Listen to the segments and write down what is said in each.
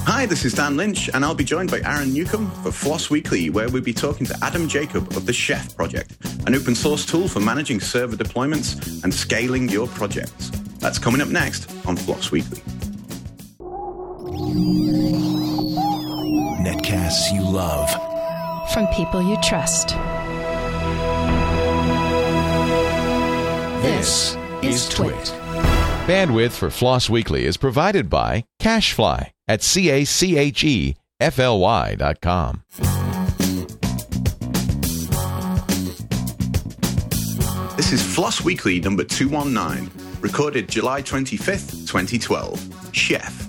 Hi, this is Dan Lynch, and I'll be joined by Aaron Newcomb for Floss Weekly, where we'll be talking to Adam Jacob of the Chef Project, an open source tool for managing server deployments and scaling your projects. That's coming up next on Floss Weekly. Netcasts you love. From people you trust. This is Twit. Bandwidth for Floss Weekly is provided by CacheFly at CACHEFLY.com. This is Floss Weekly number 219, recorded July 25th, 2012. Chef.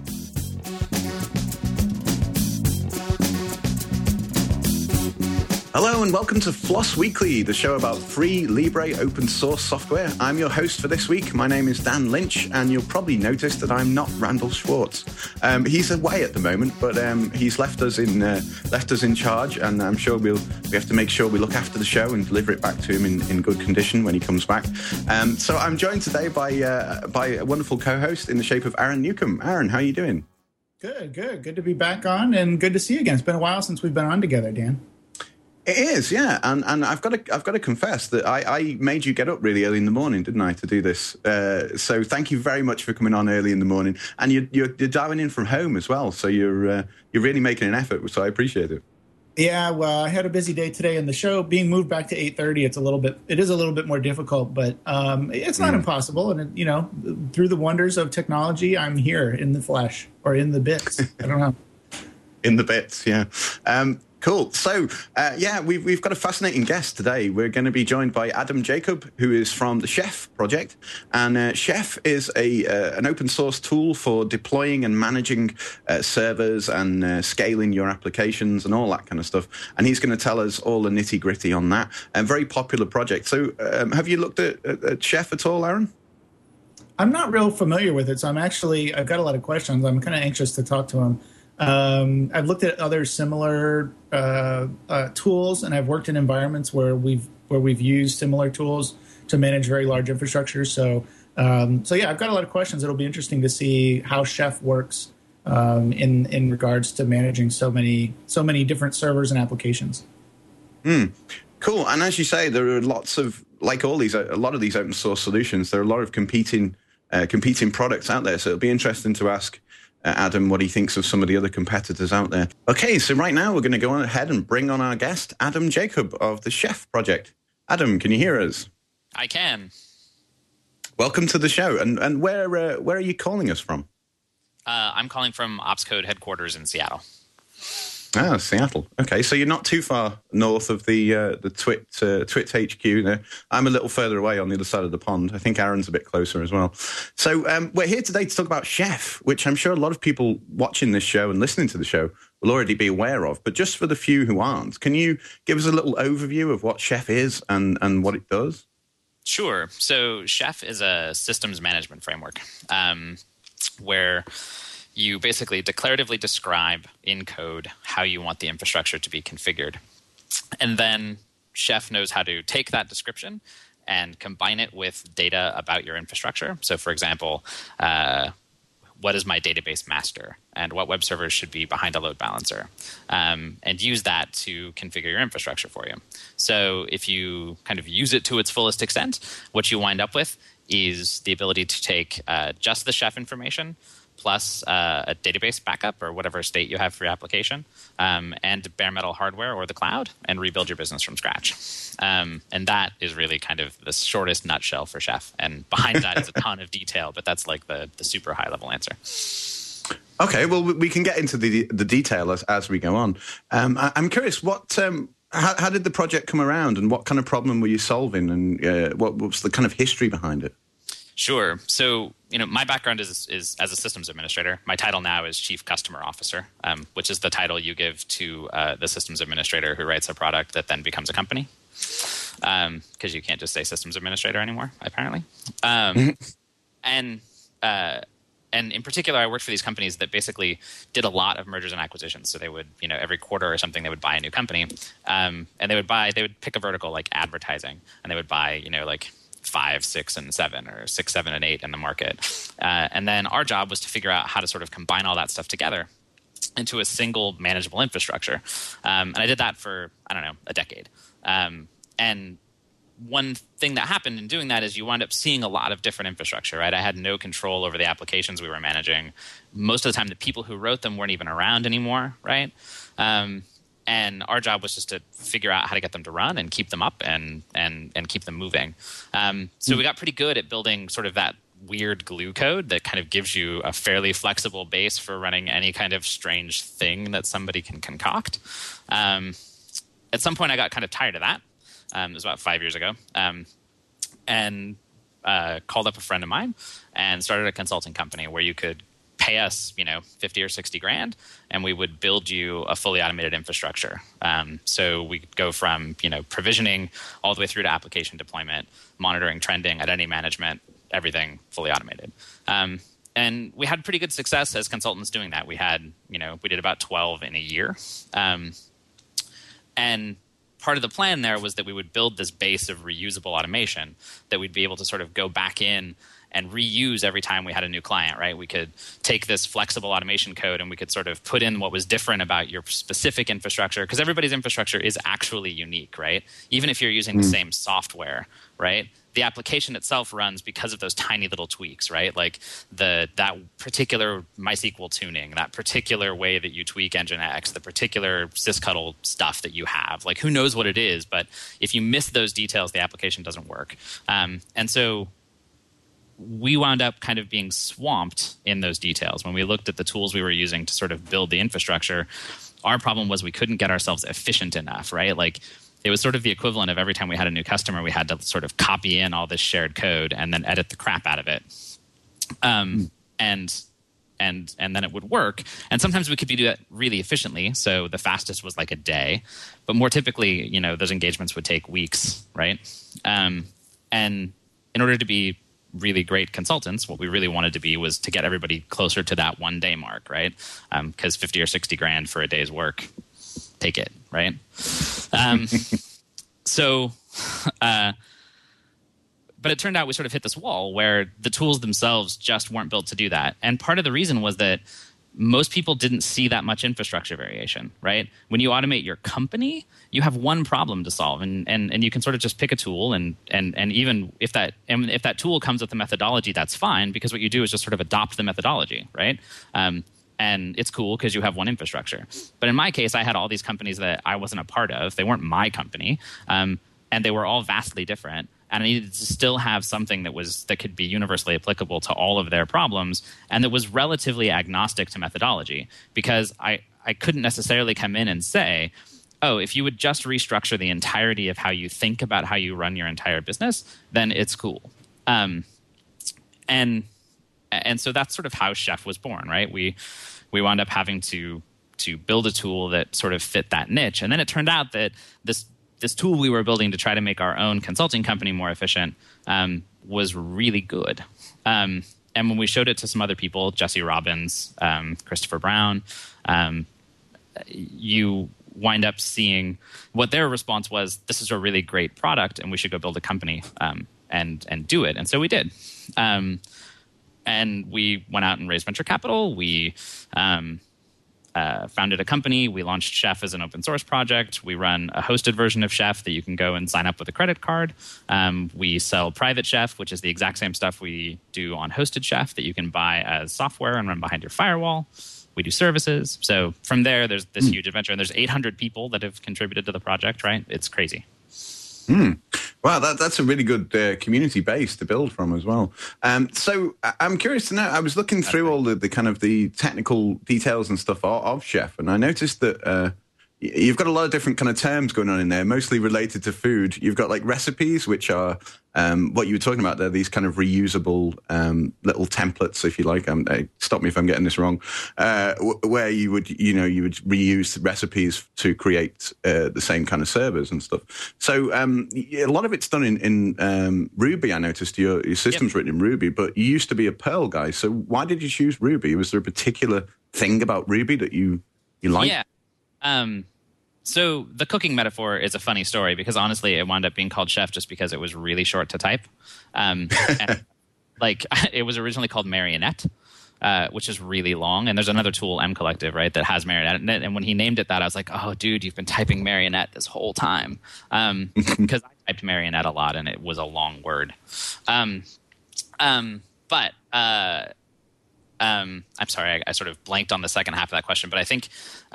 Hello and welcome to Floss Weekly, the show about free Libre open source software. I'm your host for this week. My name is Dan Lynch, and you'll probably notice that I'm not Randall Schwartz. He's away at the moment, but he's left us in charge, and I'm sure we have to make sure we look after the show and deliver it back to him in good condition when he comes back. So I'm joined today by a wonderful co-host in the shape of Aaron Newcomb. Aaron, how are you doing? Good to be back on, and good to see you again. It's been a while since we've been on together, Dan. It is, yeah, and I've got to confess that I made you get up really early in the morning, didn't I, to do this? So thank you very much for coming on early in the morning, and you're dialing in from home as well. So you're really making an effort, so I appreciate it. Yeah, well, I had a busy day today, and the show being moved back to 8:30. It is a little bit more difficult, but it's not impossible. And through the wonders of technology, I'm here in the flesh or in the bits. I don't know. In the bits, yeah. Cool. So, we've got a fascinating guest today. We're going to be joined by Adam Jacob, who is from the Chef Project. And Chef is an open source tool for deploying and managing servers and scaling your applications and all that kind of stuff. And he's going to tell us all the nitty gritty on that. A very popular project. So have you looked at Chef at all, Aaron? I'm not real familiar with it. So I've got a lot of questions. I'm kind of anxious to talk to him. I've looked at other similar tools, and I've worked in environments where we've used similar tools to manage very large infrastructure. So I've got a lot of questions. It'll be interesting to see how Chef works in regards to managing so many different servers and applications. Cool. And as you say, there are lots of, like a lot of these open source solutions, there are a lot of competing products out there. So it'll be interesting to ask Adam what he thinks of some of the other competitors out there. Okay, so right now we're going to go on ahead and bring on our guest, Adam Jacob of the Chef Project. Adam, can you hear us? I can. Welcome to the show. And where are you calling us from? I'm calling from OpsCode headquarters in Seattle. Ah, Seattle. Okay, so you're not too far north of the Twit HQ there. I'm a little further away on the other side of the pond. I think Aaron's a bit closer as well. So we're here today to talk about Chef, which I'm sure a lot of people watching this show and listening to the show will already be aware of. But just for the few who aren't, can you give us a little overview of what Chef is and what it does? Sure. So Chef is a systems management framework where you basically declaratively describe in code how you want the infrastructure to be configured. And then Chef knows how to take that description and combine it with data about your infrastructure. So, for example, what is my database master and what web servers should be behind a load balancer, and use that to configure your infrastructure for you. So if you kind of use it to its fullest extent, what you wind up with is the ability to take just the Chef information plus a database backup or whatever state you have for your application, and bare metal hardware or the cloud, and rebuild your business from scratch. And that is really kind of the shortest nutshell for Chef. And behind that is a ton of detail, but that's like the super high-level answer. Okay, well, we can get into the detail as we go on. I'm curious, how did the project come around, and what kind of problem were you solving, and what was the kind of history behind it? Sure. So, my background is as a systems administrator. My title now is Chief Customer Officer, which is the title you give to the systems administrator who writes a product that then becomes a company. Because you can't just say systems administrator anymore, apparently. And in particular, I worked for these companies that basically did a lot of mergers and acquisitions. So they would, every quarter or something, they would buy a new company, and they would pick a vertical like advertising, and they would buy, like 5, 6, and 7, or 6, 7, and 8 in the market. And then our job was to figure out how to sort of combine all that stuff together into a single manageable infrastructure. And I did that for, I don't know, a decade. And one thing that happened in doing that is you wind up seeing a lot of different infrastructure, right? I had no control over the applications we were managing. Most of the time, the people who wrote them weren't even around anymore, right? And our job was just to figure out how to get them to run and keep them up and keep them moving. So we got pretty good at building sort of that weird glue code that kind of gives you a fairly flexible base for running any kind of strange thing that somebody can concoct. At some point, I got kind of tired of that. It was about 5 years ago, and called up a friend of mine and started a consulting company where you could pay us, 50 or 60 grand, and we would build you a fully automated infrastructure. So we go from, provisioning all the way through to application deployment, monitoring, trending, identity management, everything fully automated. And we had pretty good success as consultants doing that. We had, we did about 12 in a year. And part of the plan there was that we would build this base of reusable automation that we'd be able to sort of go back in and reuse every time we had a new client, right? We could take this flexible automation code and we could sort of put in what was different about your specific infrastructure, because everybody's infrastructure is actually unique, right? Even if you're using the same software, right? The application itself runs because of those tiny little tweaks, right? Like that particular MySQL tuning, that particular way that you tweak Nginx, the particular sysctl stuff that you have. Like, who knows what it is, but if you miss those details, the application doesn't work. And so we wound up kind of being swamped in those details. When we looked at the tools we were using to sort of build the infrastructure, our problem was we couldn't get ourselves efficient enough, right? Like, it was sort of the equivalent of every time we had a new customer, we had to sort of copy in all this shared code and then edit the crap out of it. And then it would work. And sometimes we could do that really efficiently. So the fastest was like a day. But more typically, those engagements would take weeks, right? And in order to be really great consultants, what we really wanted to be was to get everybody closer to that 1 day mark, right? Because 50 or 60 grand for a day's work, take it, right? But it turned out we sort of hit this wall where the tools themselves just weren't built to do that. And part of the reason was that most people didn't see that much infrastructure variation, right? When you automate your company, you have one problem to solve, and you can sort of just pick a tool, and even if that tool comes with a methodology, that's fine, because what you do is just sort of adopt the methodology, right? And it's cool because you have one infrastructure. But in my case, I had all these companies that I wasn't a part of. They weren't my company, and they were all vastly different. And I needed to still have something that could be universally applicable to all of their problems, and that was relatively agnostic to methodology, because I couldn't necessarily come in and say, oh, if you would just restructure the entirety of how you think about how you run your entire business, then it's cool. And so that's sort of how Chef was born, right? We wound up having to build a tool that sort of fit that niche. And then it turned out that this tool we were building to try to make our own consulting company more efficient was really good. And when we showed it to some other people, Jesse Robbins, Christopher Brown, you wind up seeing what their response was: this is a really great product and we should go build a company and do it. And so we did. And we went out and raised venture capital. We founded a company. We launched Chef as an open source project. We run a hosted version of Chef that you can go and sign up with a credit card. We sell private Chef, which is the exact same stuff we do on hosted Chef that you can buy as software and run behind your firewall. We do services. So from there, there's this huge adventure. And there's 800 people that have contributed to the project, right? It's crazy. Wow, that's a really good community base to build from as well. So I'm curious to know, I was looking through all the kind of the technical details and stuff of Chef, and I noticed that you've got a lot of different kind of terms going on in there, mostly related to food. You've got like recipes, which are what you were talking about there, these kind of reusable little templates, if you like. Stop me if I'm getting this wrong. Where you would reuse recipes to create the same kind of servers and stuff. So a lot of it's done in Ruby. I noticed your system's written in Ruby, but you used to be a Perl guy. So why did you choose Ruby? Was there a particular thing about Ruby that you like? Yeah. So the cooking metaphor is a funny story, because honestly, it wound up being called Chef just because it was really short to type. And, like, it was originally called Marionette. which is really long. And there's another tool, mCollective, right, that has Marionette in it. And when he named it that, I was like, oh, dude, you've been typing Marionette this whole time. Because I typed Marionette a lot, and it was a long word. I'm sorry, I sort of blanked on the second half of that question. But I think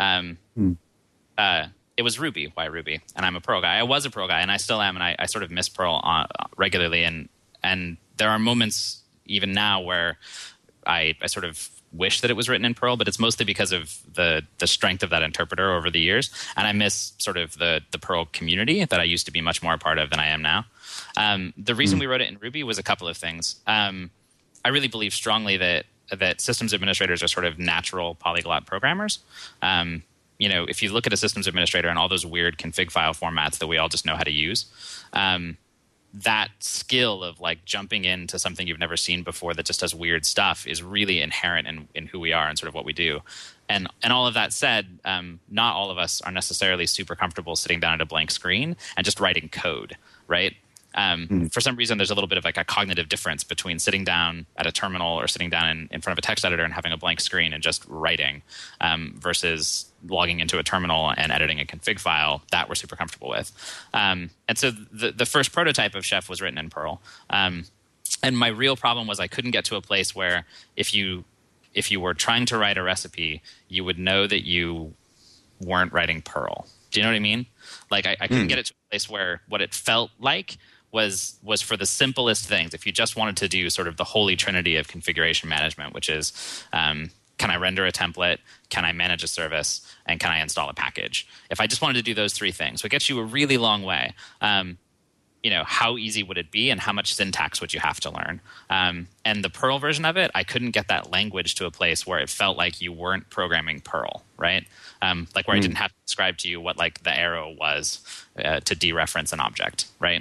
it was Ruby. Why Ruby? And I'm a Perl guy. I was a Perl guy, and I still am. And I sort of miss Perl regularly. And there are moments even now where I sort of wish that it was written in Perl, but it's mostly because of the strength of that interpreter over the years. And I miss sort of the Perl community that I used to be much more a part of than I am now. The reason we wrote it in Ruby was a couple of things. I really believe strongly that systems administrators are sort of natural polyglot programmers. If you look at a systems administrator and all those weird config file formats that we all just know how to use, that skill of like jumping into something you've never seen before that just does weird stuff is really inherent in who we are and sort of what we do. And all of that said, not all of us are necessarily super comfortable sitting down at a blank screen and just writing code, right? For some reason, there's a little bit of like a cognitive difference between sitting down at a terminal or sitting down in front of a text editor and having a blank screen and just writing versus logging into a terminal and editing a config file that we're super comfortable with. And so the first prototype of Chef was written in Perl. And my real problem was I couldn't get to a place where if you were trying to write a recipe, you would know that you weren't writing Perl. Do you know what I mean? Like I couldn't get it to a place where what it felt like was for the simplest things. If you just wanted to do sort of the holy trinity of configuration management, which is can I render a template, can I manage a service, and can I install a package? If I just wanted to do those three things, it gets you a really long way. How easy would it be and how much syntax would you have to learn? And the Perl version of it, I couldn't get that language to a place where it felt like you weren't programming Perl, right? Like where I didn't have to describe to you what like the arrow was to dereference an object, right?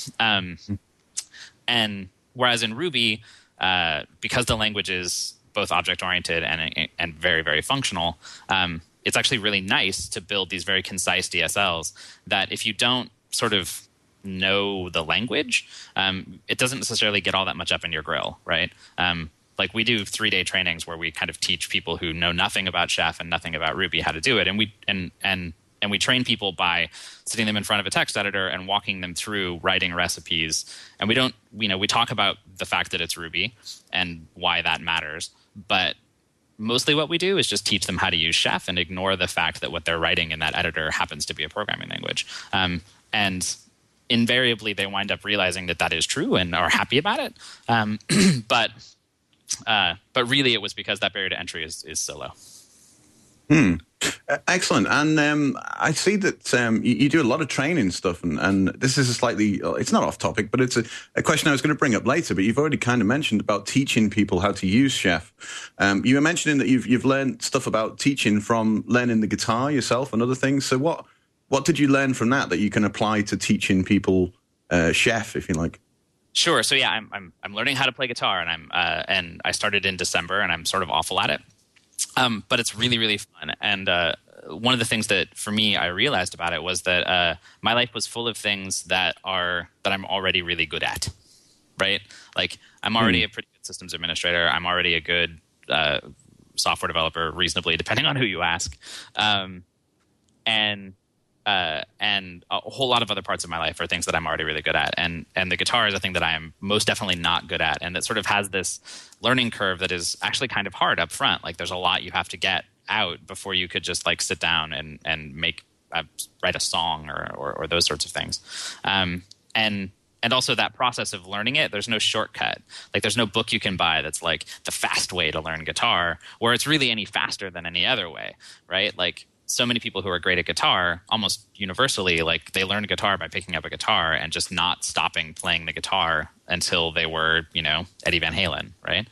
And whereas in Ruby, because the language is both object-oriented and very, very functional, it's actually really nice to build these very concise DSLs that if you don't sort of know the language, it doesn't necessarily get all that much up in your grill, right? Like we do 3-day trainings where we kind of teach people who know nothing about Chef and nothing about Ruby how to do it, and we train people by sitting them in front of a text editor and walking them through writing recipes. And we talk about the fact that it's Ruby and why that matters, but mostly what we do is just teach them how to use Chef and ignore the fact that what they're writing in that editor happens to be a programming language. And invariably, they wind up realizing that is true and are happy about it. But really, it was because that barrier to entry is so low. Excellent. And I see that you do a lot of training stuff, and this is it's not off topic, but it's a question I was going to bring up later, but you've already kind of mentioned about teaching people how to use Chef. You were mentioning that you've learned stuff about teaching from learning the guitar yourself and other things. So what did you learn from that you can apply to teaching people Chef, if you like? Sure. So yeah, I'm learning how to play guitar, and I started in December, and I'm sort of awful at it. But it's really, really fun. And one of the things that for me I realized about it was that my life was full of things that I'm already really good at, right? Like I'm already a pretty good systems administrator. I'm already a good software developer, reasonably, depending on who you ask. And a whole lot of other parts of my life are things that I'm already really good at. And the guitar is a thing that I am most definitely not good at. And that sort of has this learning curve that is actually kind of hard up front. Like there's a lot you have to get out before you could just like sit down and write a song or those sorts of things. And also that process of learning it, there's no shortcut. Like there's no book you can buy that's like the fast way to learn guitar, where it's really any faster than any other way, right? Like so many people who are great at guitar, almost universally, like they learned guitar by picking up a guitar and just not stopping playing the guitar until they were, Eddie Van Halen, right?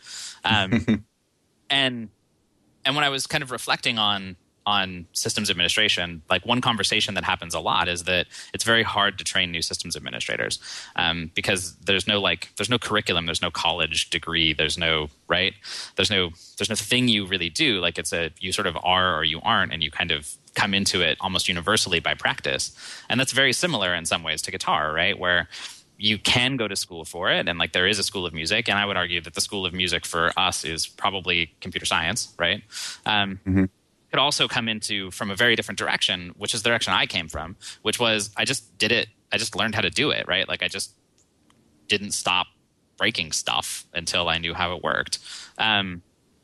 And when I was kind of reflecting on systems administration, like one conversation that happens a lot is that it's very hard to train new systems administrators because there's no curriculum, there's no college degree, there's no thing you really do. Like you sort of are or you aren't, and you kind of come into it almost universally by practice. And that's very similar in some ways to guitar, right? Where you can go to school for it, and like there is a school of music, and I would argue that the school of music for us is probably computer science, right? Could also come into from a very different direction, which is the direction I came from, which was I just did it. I just learned how to do it, right? Like I just didn't stop breaking stuff until I knew how it worked. And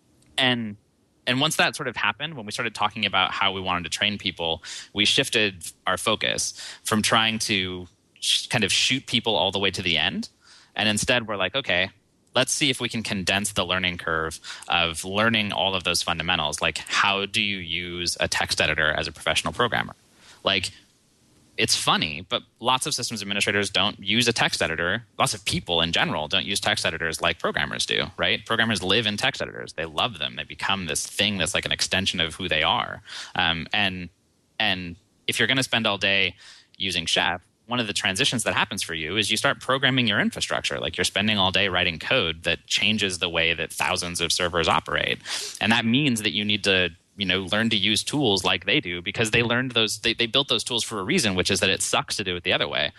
once that sort of happened, when we started talking about how we wanted to train people, we shifted our focus from trying to kind of shoot people all the way to the end. And instead we're like, okay, let's see if we can condense the learning curve of learning all of those fundamentals. Like, how do you use a text editor as a professional programmer? Like, it's funny, but lots of systems administrators don't use a text editor. Lots of people in general don't use text editors like programmers do, right? Programmers live in text editors. They love them. They become this thing that's like an extension of who they are. And if you're going to spend all day using Chef, one of the transitions that happens for you is you start programming your infrastructure. Like you're spending all day writing code that changes the way that thousands of servers operate. And that means that you need to learn to use tools like they do, because they learned those. They built those tools for a reason, which is that it sucks to do it the other way.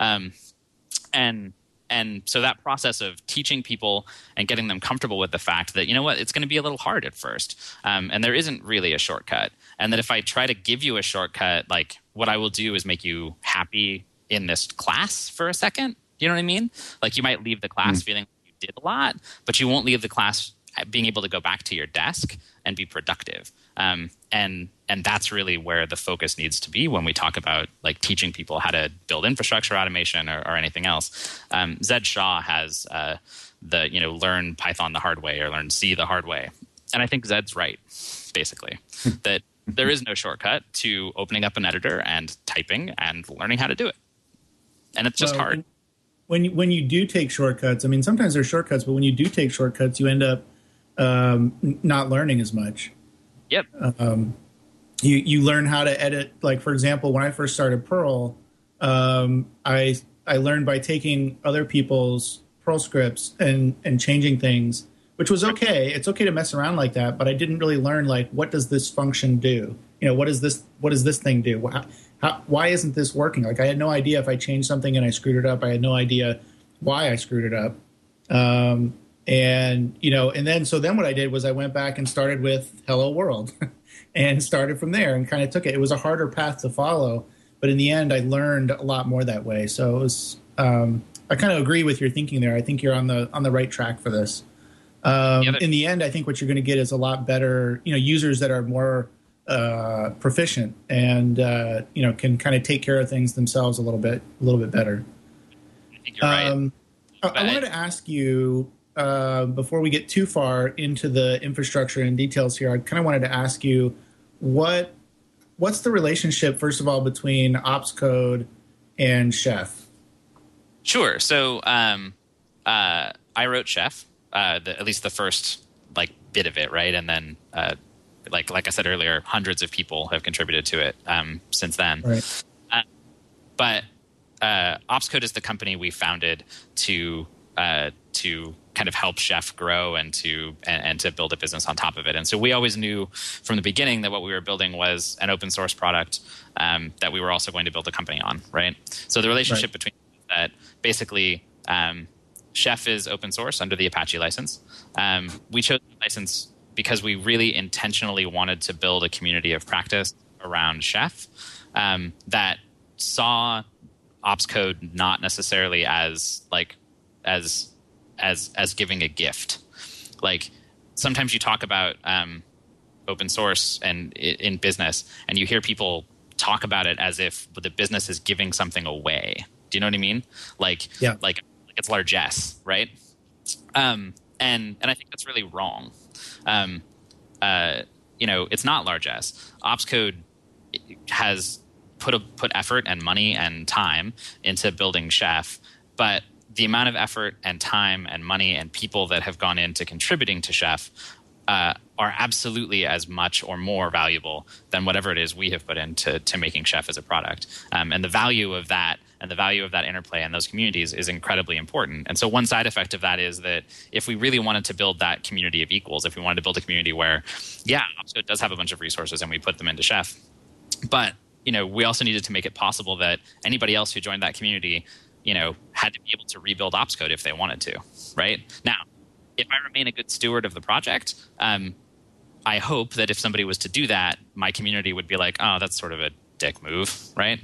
And so that process of teaching people and getting them comfortable with the fact that, it's going to be a little hard at first, and there isn't really a shortcut. And that if I try to give you a shortcut, like what I will do is make you happy in this class for a second. You know what I mean? Like you might leave the class feeling like you did a lot, but you won't leave the class being able to go back to your desk and be productive. And that's really where the focus needs to be when we talk about like teaching people how to build infrastructure automation or anything else. Zed Shaw has learn Python the hard way or learn C the hard way. And I think Zed's right, basically, that there is no shortcut to opening up an editor and typing and learning how to do it. And it's just hard. When you do take shortcuts, I mean, sometimes there's shortcuts, but when you do take shortcuts, you end up not learning as much. Yep. You learn how to edit. Like, for example, when I first started Perl, I learned by taking other people's Perl scripts and changing things, which was okay. It's okay to mess around like that, but I didn't really learn, like, what does this function do? What does this thing do? Why isn't this working? Like, I had no idea if I changed something and I screwed it up. I had no idea why I screwed it up. And then what I did was I went back and started with Hello World and started from there and kind of took it. It was a harder path to follow, but in the end, I learned a lot more that way. So it was, I kind of agree with your thinking there. I think you're on the right track for this. In the end, I think what you're going to get is a lot better, users that are more proficient and can kind of take care of things themselves a little bit better. I think you're right. I wanted to ask you before we get too far into the infrastructure and details here. I kind of wanted to ask you what's the relationship, first of all, between Opscode and Chef? Sure. So I wrote Chef, at least the first bit of it, right, and then. Like I said earlier, hundreds of people have contributed to it since then. Right. But Opscode is the company we founded to kind of help Chef grow and to build a business on top of it. And so we always knew from the beginning that what we were building was an open source product that we were also going to build a company on, right? So the relationship between that, basically, Chef is open source under the Apache license. We chose the license because we really intentionally wanted to build a community of practice around Chef that saw Opscode not necessarily as giving a gift. Like sometimes you talk about open source and in business, and you hear people talk about it as if the business is giving something away. Do you know what I mean? Like it's largesse, right? And I think that's really wrong. It's not largesse. Opscode has put effort and money and time into building Chef, but the amount of effort and time and money and people that have gone into contributing to Chef are absolutely as much or more valuable than whatever it is we have put into making Chef as a product. And the value of that and the value of that interplay in those communities is incredibly important. And so one side effect of that is that if we really wanted to build that community of equals, if we wanted to build a community where, Opscode does have a bunch of resources and we put them into Chef, but we also needed to make it possible that anybody else who joined that community had to be able to rebuild ops code if they wanted to, right? Now, if I remain a good steward of the project, I hope that if somebody was to do that, my community would be like, oh, that's sort of a dick move, right?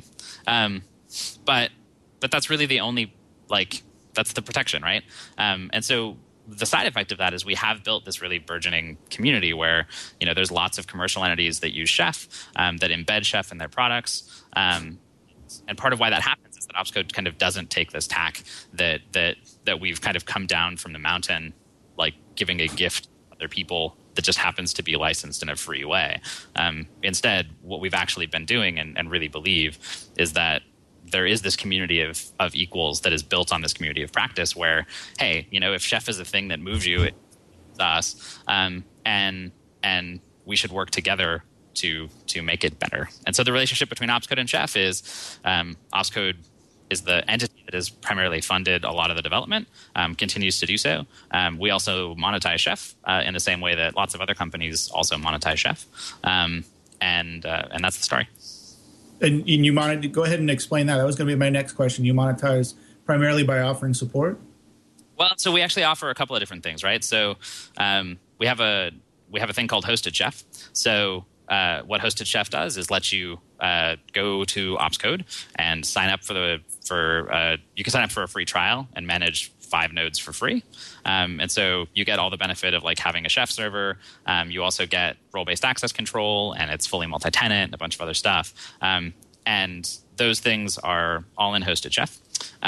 But that's really the only, that's the protection, right? And so the side effect of that is we have built this really burgeoning community where, there's lots of commercial entities that use Chef, that embed Chef in their products. And part of why that happens is that ops code kind of doesn't take this tack that we've kind of come down from the mountain, like giving a gift to other people that just happens to be licensed in a free way. Instead, what we've actually been doing and really believe is that there is this community of equals that is built on this community of practice where, hey, if Chef is a thing that moves you, it's us. And we should work together to make it better. And so the relationship between Opscode and Chef is Opscode is the entity that has primarily funded a lot of the development, continues to do so. We also monetize Chef in the same way that lots of other companies also monetize Chef. And that's the story. And you go ahead and explain that. That was going to be my next question. You monetize primarily by offering support? Well, so we actually offer a couple of different things, right? So we have a thing called Hosted Chef. So what Hosted Chef does is let you go to Opscode and sign up you can sign up for a free trial and manage 5 nodes for free. And so you get all the benefit of having a Chef server. You also get role-based access control, and it's fully multi-tenant and a bunch of other stuff. And those things are all in Hosted Chef.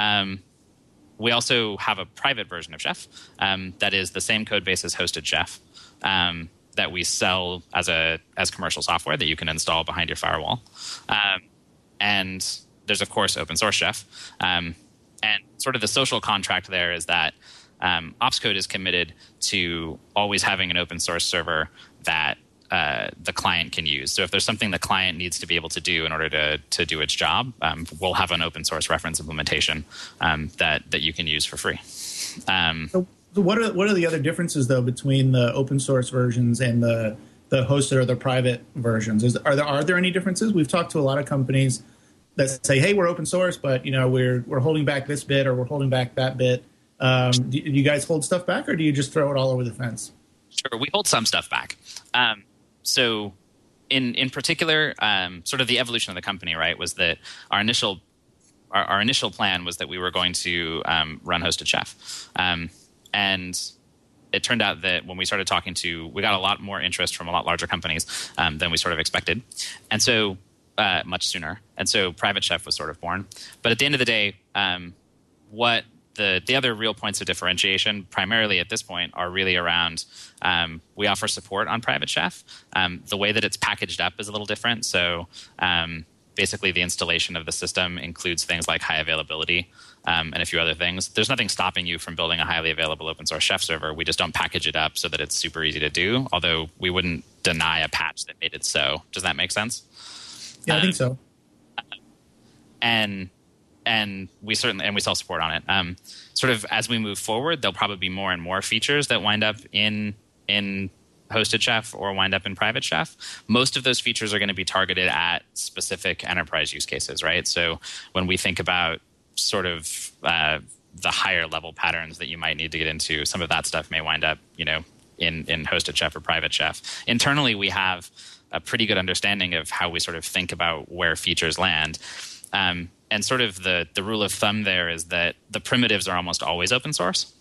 We also have a private version of Chef that is the same code base as Hosted Chef that we sell as commercial software that you can install behind your firewall. And there's, of course, open source Chef. And sort of the social contract there is that Opscode is committed to always having an open source server that the client can use. So if there's something the client needs to be able to do in order to do its job, we'll have an open source reference implementation that you can use for free. So what are the other differences, though, between the open source versions and the hosted or the private versions? Are there any differences? We've talked to a lot of companies that say, hey, we're open source, but we're holding back this bit or we're holding back that bit. Do you guys hold stuff back, or do you just throw it all over the fence? Sure, we hold some stuff back. So in particular, sort of the evolution of the company, right, was that our initial plan was that we were going to run Hosted Chef. And it turned out that when we started talking we got a lot more interest from a lot larger companies than we sort of expected. And so much sooner. And so Private Chef was sort of born. But at the end of the day, what the other real points of differentiation, primarily at this point, are really around we offer support on Private Chef. The way that it's packaged up is a little different. So basically the installation of the system includes things like high availability and a few other things. There's nothing stopping you from building a highly available open source Chef server. We just don't package it up so that it's super easy to do, although we wouldn't deny a patch that made it so. Does that make sense? Yeah, I think so. And we sell support on it. Sort of as we move forward, there'll probably be more and more features that wind up in Hosted Chef or wind up in Private Chef. Most of those features are going to be targeted at specific enterprise use cases, right? So when we think about sort of the higher level patterns that you might need to get into, some of that stuff may wind up, in Hosted Chef or Private Chef. Internally, we have a pretty good understanding of how we sort of think about where features land. And sort of the rule of thumb there is that the primitives are almost always open source,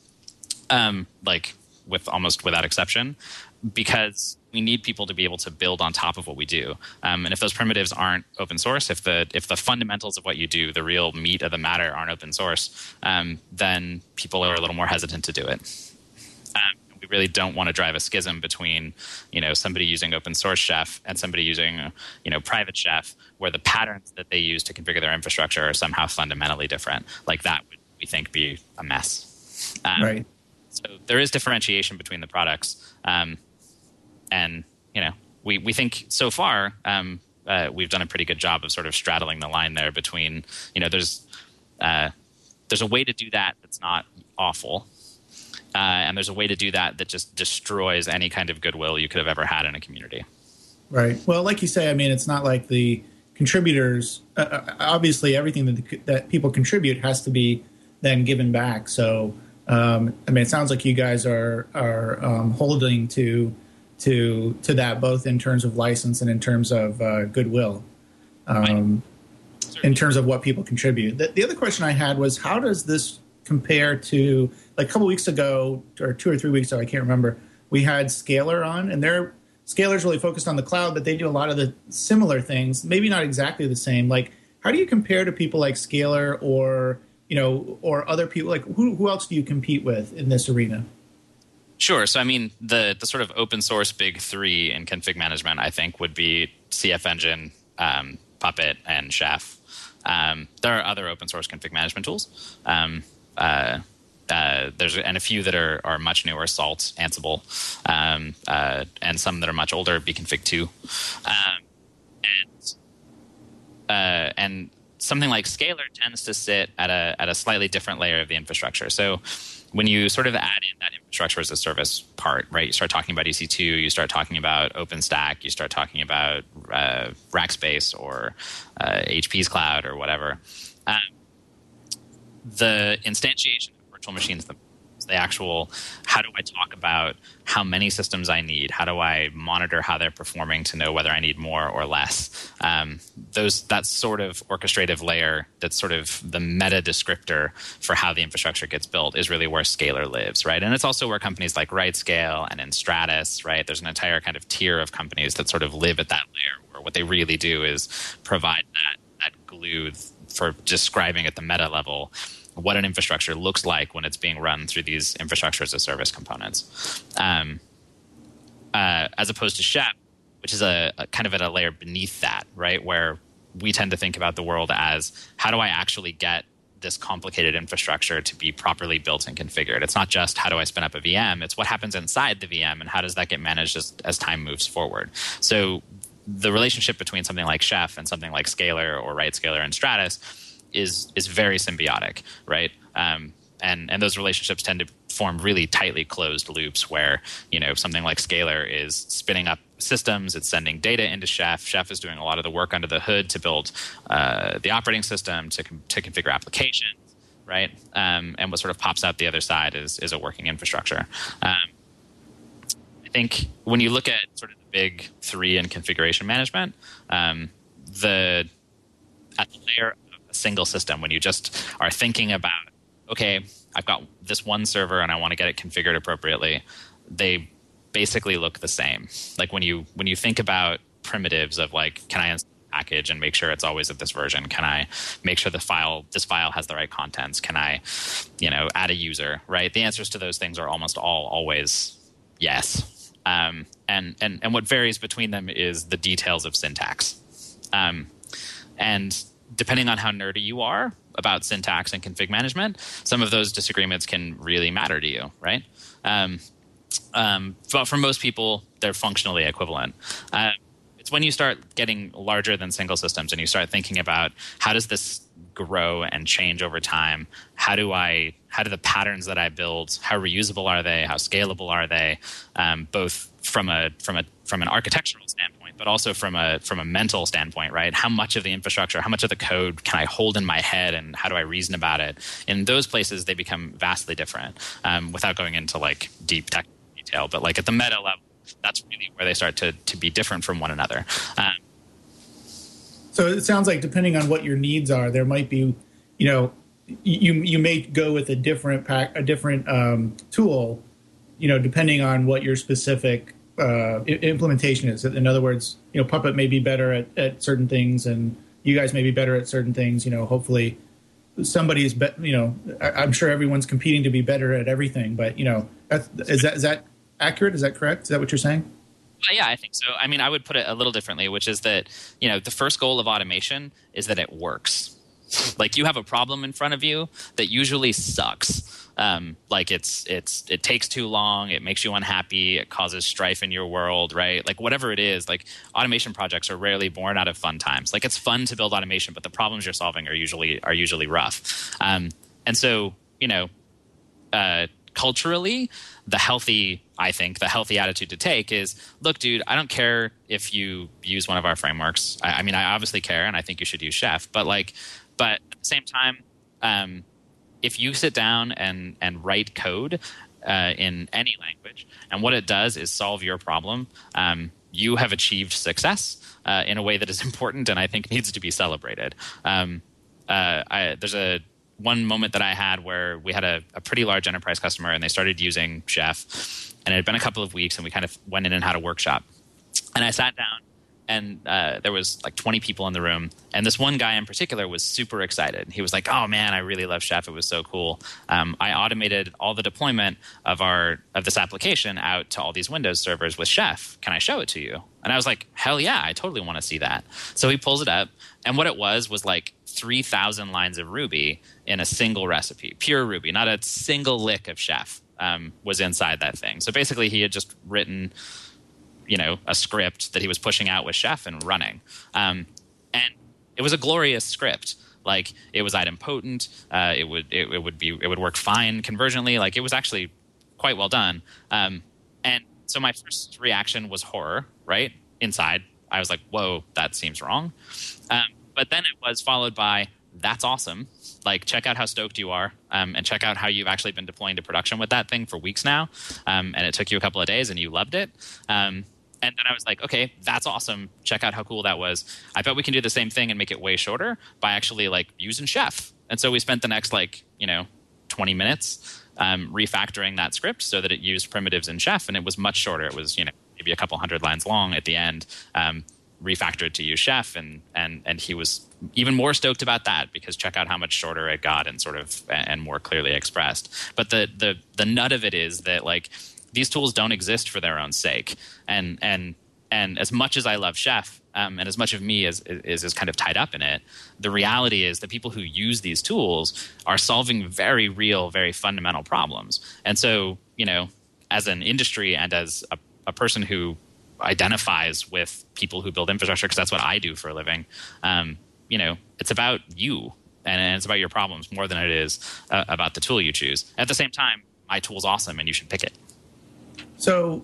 without exception, because we need people to be able to build on top of what we do. And if those primitives aren't open source, if the fundamentals of what you do, the real meat of the matter, aren't open source, then people are a little more hesitant to do it. We really don't want to drive a schism between, somebody using open source Chef and somebody using, Private Chef, where the patterns that they use to configure their infrastructure are somehow fundamentally different. Like that would, we think, be a mess. Right. So there is differentiation between the products. And, we think so far we've done a pretty good job of sort of straddling the line there between, there's a way to do that that's not awful. And there's a way to do that just destroys any kind of goodwill you could have ever had in a community. Right. Well, like you say, I mean, it's not like the contributors, obviously everything that people contribute has to be then given back. So, it sounds like you guys are holding to that, both in terms of license and in terms of goodwill, in terms of what people contribute. The other question I had was, how does this compare to, like, a couple weeks ago, or 2 or 3 weeks ago, I can't remember, we had Scalar on, and Scalar's really focused on the cloud, but they do a lot of the similar things, maybe not exactly the same. Like, how do you compare to people like Scalar or other people? Like, who else do you compete with in this arena? Sure. So, the sort of open source big three in config management, I think, would be CF Engine, Puppet, and Chef. There are other open source config management tools. There's a few that are much newer, Salt, Ansible, and some that are much older, Bconfig 2. And something like Scalar tends to sit at a slightly different layer of the infrastructure. So when you sort of add in that infrastructure as a service part, right, you start talking about EC2, you start talking about OpenStack, you start talking about Rackspace or HP's cloud or whatever. The instantiation of virtual machines, the actual, how do I talk about how many systems I need? How do I monitor how they're performing to know whether I need more or less? That sort of orchestrative layer, that's sort of the meta descriptor for how the infrastructure gets built, is really where Scalar lives, right? And it's also where companies like RightScale and Stratus, right? There's an entire kind of tier of companies that sort of live at that layer, where what they really do is provide that glue for describing at the meta level what an infrastructure looks like when it's being run through these infrastructure as a service components, as opposed to Chef, which is a kind of at a layer beneath that, right? Where we tend to think about the world as, how do I actually get this complicated infrastructure to be properly built and configured? It's not just how do I spin up a VM, it's what happens inside the VM and how does that get managed as time moves forward. So the relationship between something like Chef and something like Scalar or RightScaler and Stratus is very symbiotic, right? And those relationships tend to form really tightly closed loops where, something like Scalar is spinning up systems, it's sending data into Chef. Chef is doing a lot of the work under the hood to build the operating system, to configure applications, right? And what sort of pops out the other side is a working infrastructure. I think when you look at sort of the big three in configuration management, at the layer of a single system, when you just are thinking about, okay, I've got this one server and I want to get it configured appropriately, they basically look the same. Like when you think about primitives of, like, can I install a package and make sure it's always at this version? Can I make sure this file has the right contents? Can I, add a user, right? The answers to those things are almost always yes. And what varies between them is the details of syntax. And depending on how nerdy you are about syntax and config management, some of those disagreements can really matter to you, right? But for most people, they're functionally equivalent. It's when you start getting larger than single systems and you start thinking about, how does this grow and change over time? How do the patterns that I build, how reusable are they? How scalable are they? Both from an architectural standpoint, but also from a mental standpoint, right? How much of the infrastructure, how much of the code can I hold in my head, and how do I reason about it? In those places, they become vastly different, without going into like deep technical detail. But like at the meta level, that's really where they start to be different from one another. So it sounds like, depending on what your needs are, there might be, you may go with a different tool, depending on what your specific implementation is. In other words, Puppet may be better at certain things, and you guys may be better at certain things. Hopefully somebody is, I'm sure everyone's competing to be better at everything. But is that accurate? Is that correct? Is that what you're saying? Yeah, I think so. I would put it a little differently, which is that, the first goal of automation is that it works. Like, you have a problem in front of you that usually sucks. Like it takes too long, it makes you unhappy, it causes strife in your world, right? Like whatever it is, like automation projects are rarely born out of fun times. Like, it's fun to build automation, but the problems you're solving are usually rough. And so, culturally, the healthy attitude to take is, look, dude, I don't care if you use one of our frameworks. I mean, I obviously care, and I think you should use Chef. But at the same time, if you sit down and write code in any language, and what it does is solve your problem, you have achieved success in a way that is important and I think needs to be celebrated. There's one moment that I had where we had a pretty large enterprise customer, and they started using Chef, and it had been a couple of weeks, and we kind of went in and had a workshop. And I sat down, and there was like 20 people in the room, and this one guy in particular was super excited. He was like, "Oh man, I really love Chef. It was so cool. I automated all the deployment of this application out to all these Windows servers with Chef. Can I show it to you?" And I was like, "Hell yeah, I totally want to see that." So he pulls it up, and what it was like 3,000 lines of Ruby in a single recipe, pure Ruby, not a single lick of Chef was inside that thing. So basically, he had just written, a script that he was pushing out with Chef and running, and it was a glorious script. Like, it was idempotent. It would work fine convergently. Like, it was actually quite well done. And so my first reaction was horror. Right inside, I was like, "Whoa, that seems wrong." But then it was followed by, "That's awesome. Like, check out how stoked you are, and check out how you've actually been deploying to production with that thing for weeks now, and it took you a couple of days and you loved it." And then I was like, "Okay, that's awesome. Check out how cool that was. I bet we can do the same thing and make it way shorter by actually using Chef." And so we spent the next 20 minutes refactoring that script so that it used primitives in Chef, and it was much shorter. It was maybe a couple hundred lines long at the end. Refactored to use Chef, and he was even more stoked about that because check out how much shorter it got and more clearly expressed. But the nut of it is that these tools don't exist for their own sake, and as much as I love Chef, and as much of me is kind of tied up in it, the reality is that people who use these tools are solving very real, very fundamental problems. And so, as an industry and as a person who identifies with people who build infrastructure, because that's what I do for a living, it's about you and it's about your problems more than it is about the tool you choose. At the same time, my tool's awesome and you should pick it. So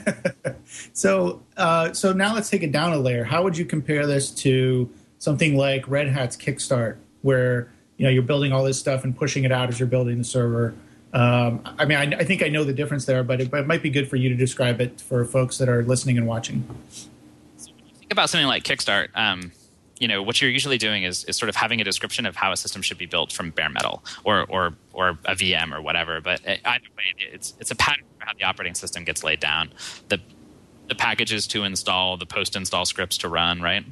now let's take it down a layer. How would you compare this to something like Red Hat's Kickstart, where you're building all this stuff and pushing it out as you're building the server? I think I know the difference there, but it might be good for you to describe it for folks that are listening and watching. So when you think about something like Kickstart, what you're usually doing is sort of having a description of how a system should be built from bare metal or a VM or whatever. But either way, it's a pattern for how the operating system gets laid down. The packages to install, the post-install scripts to run, right?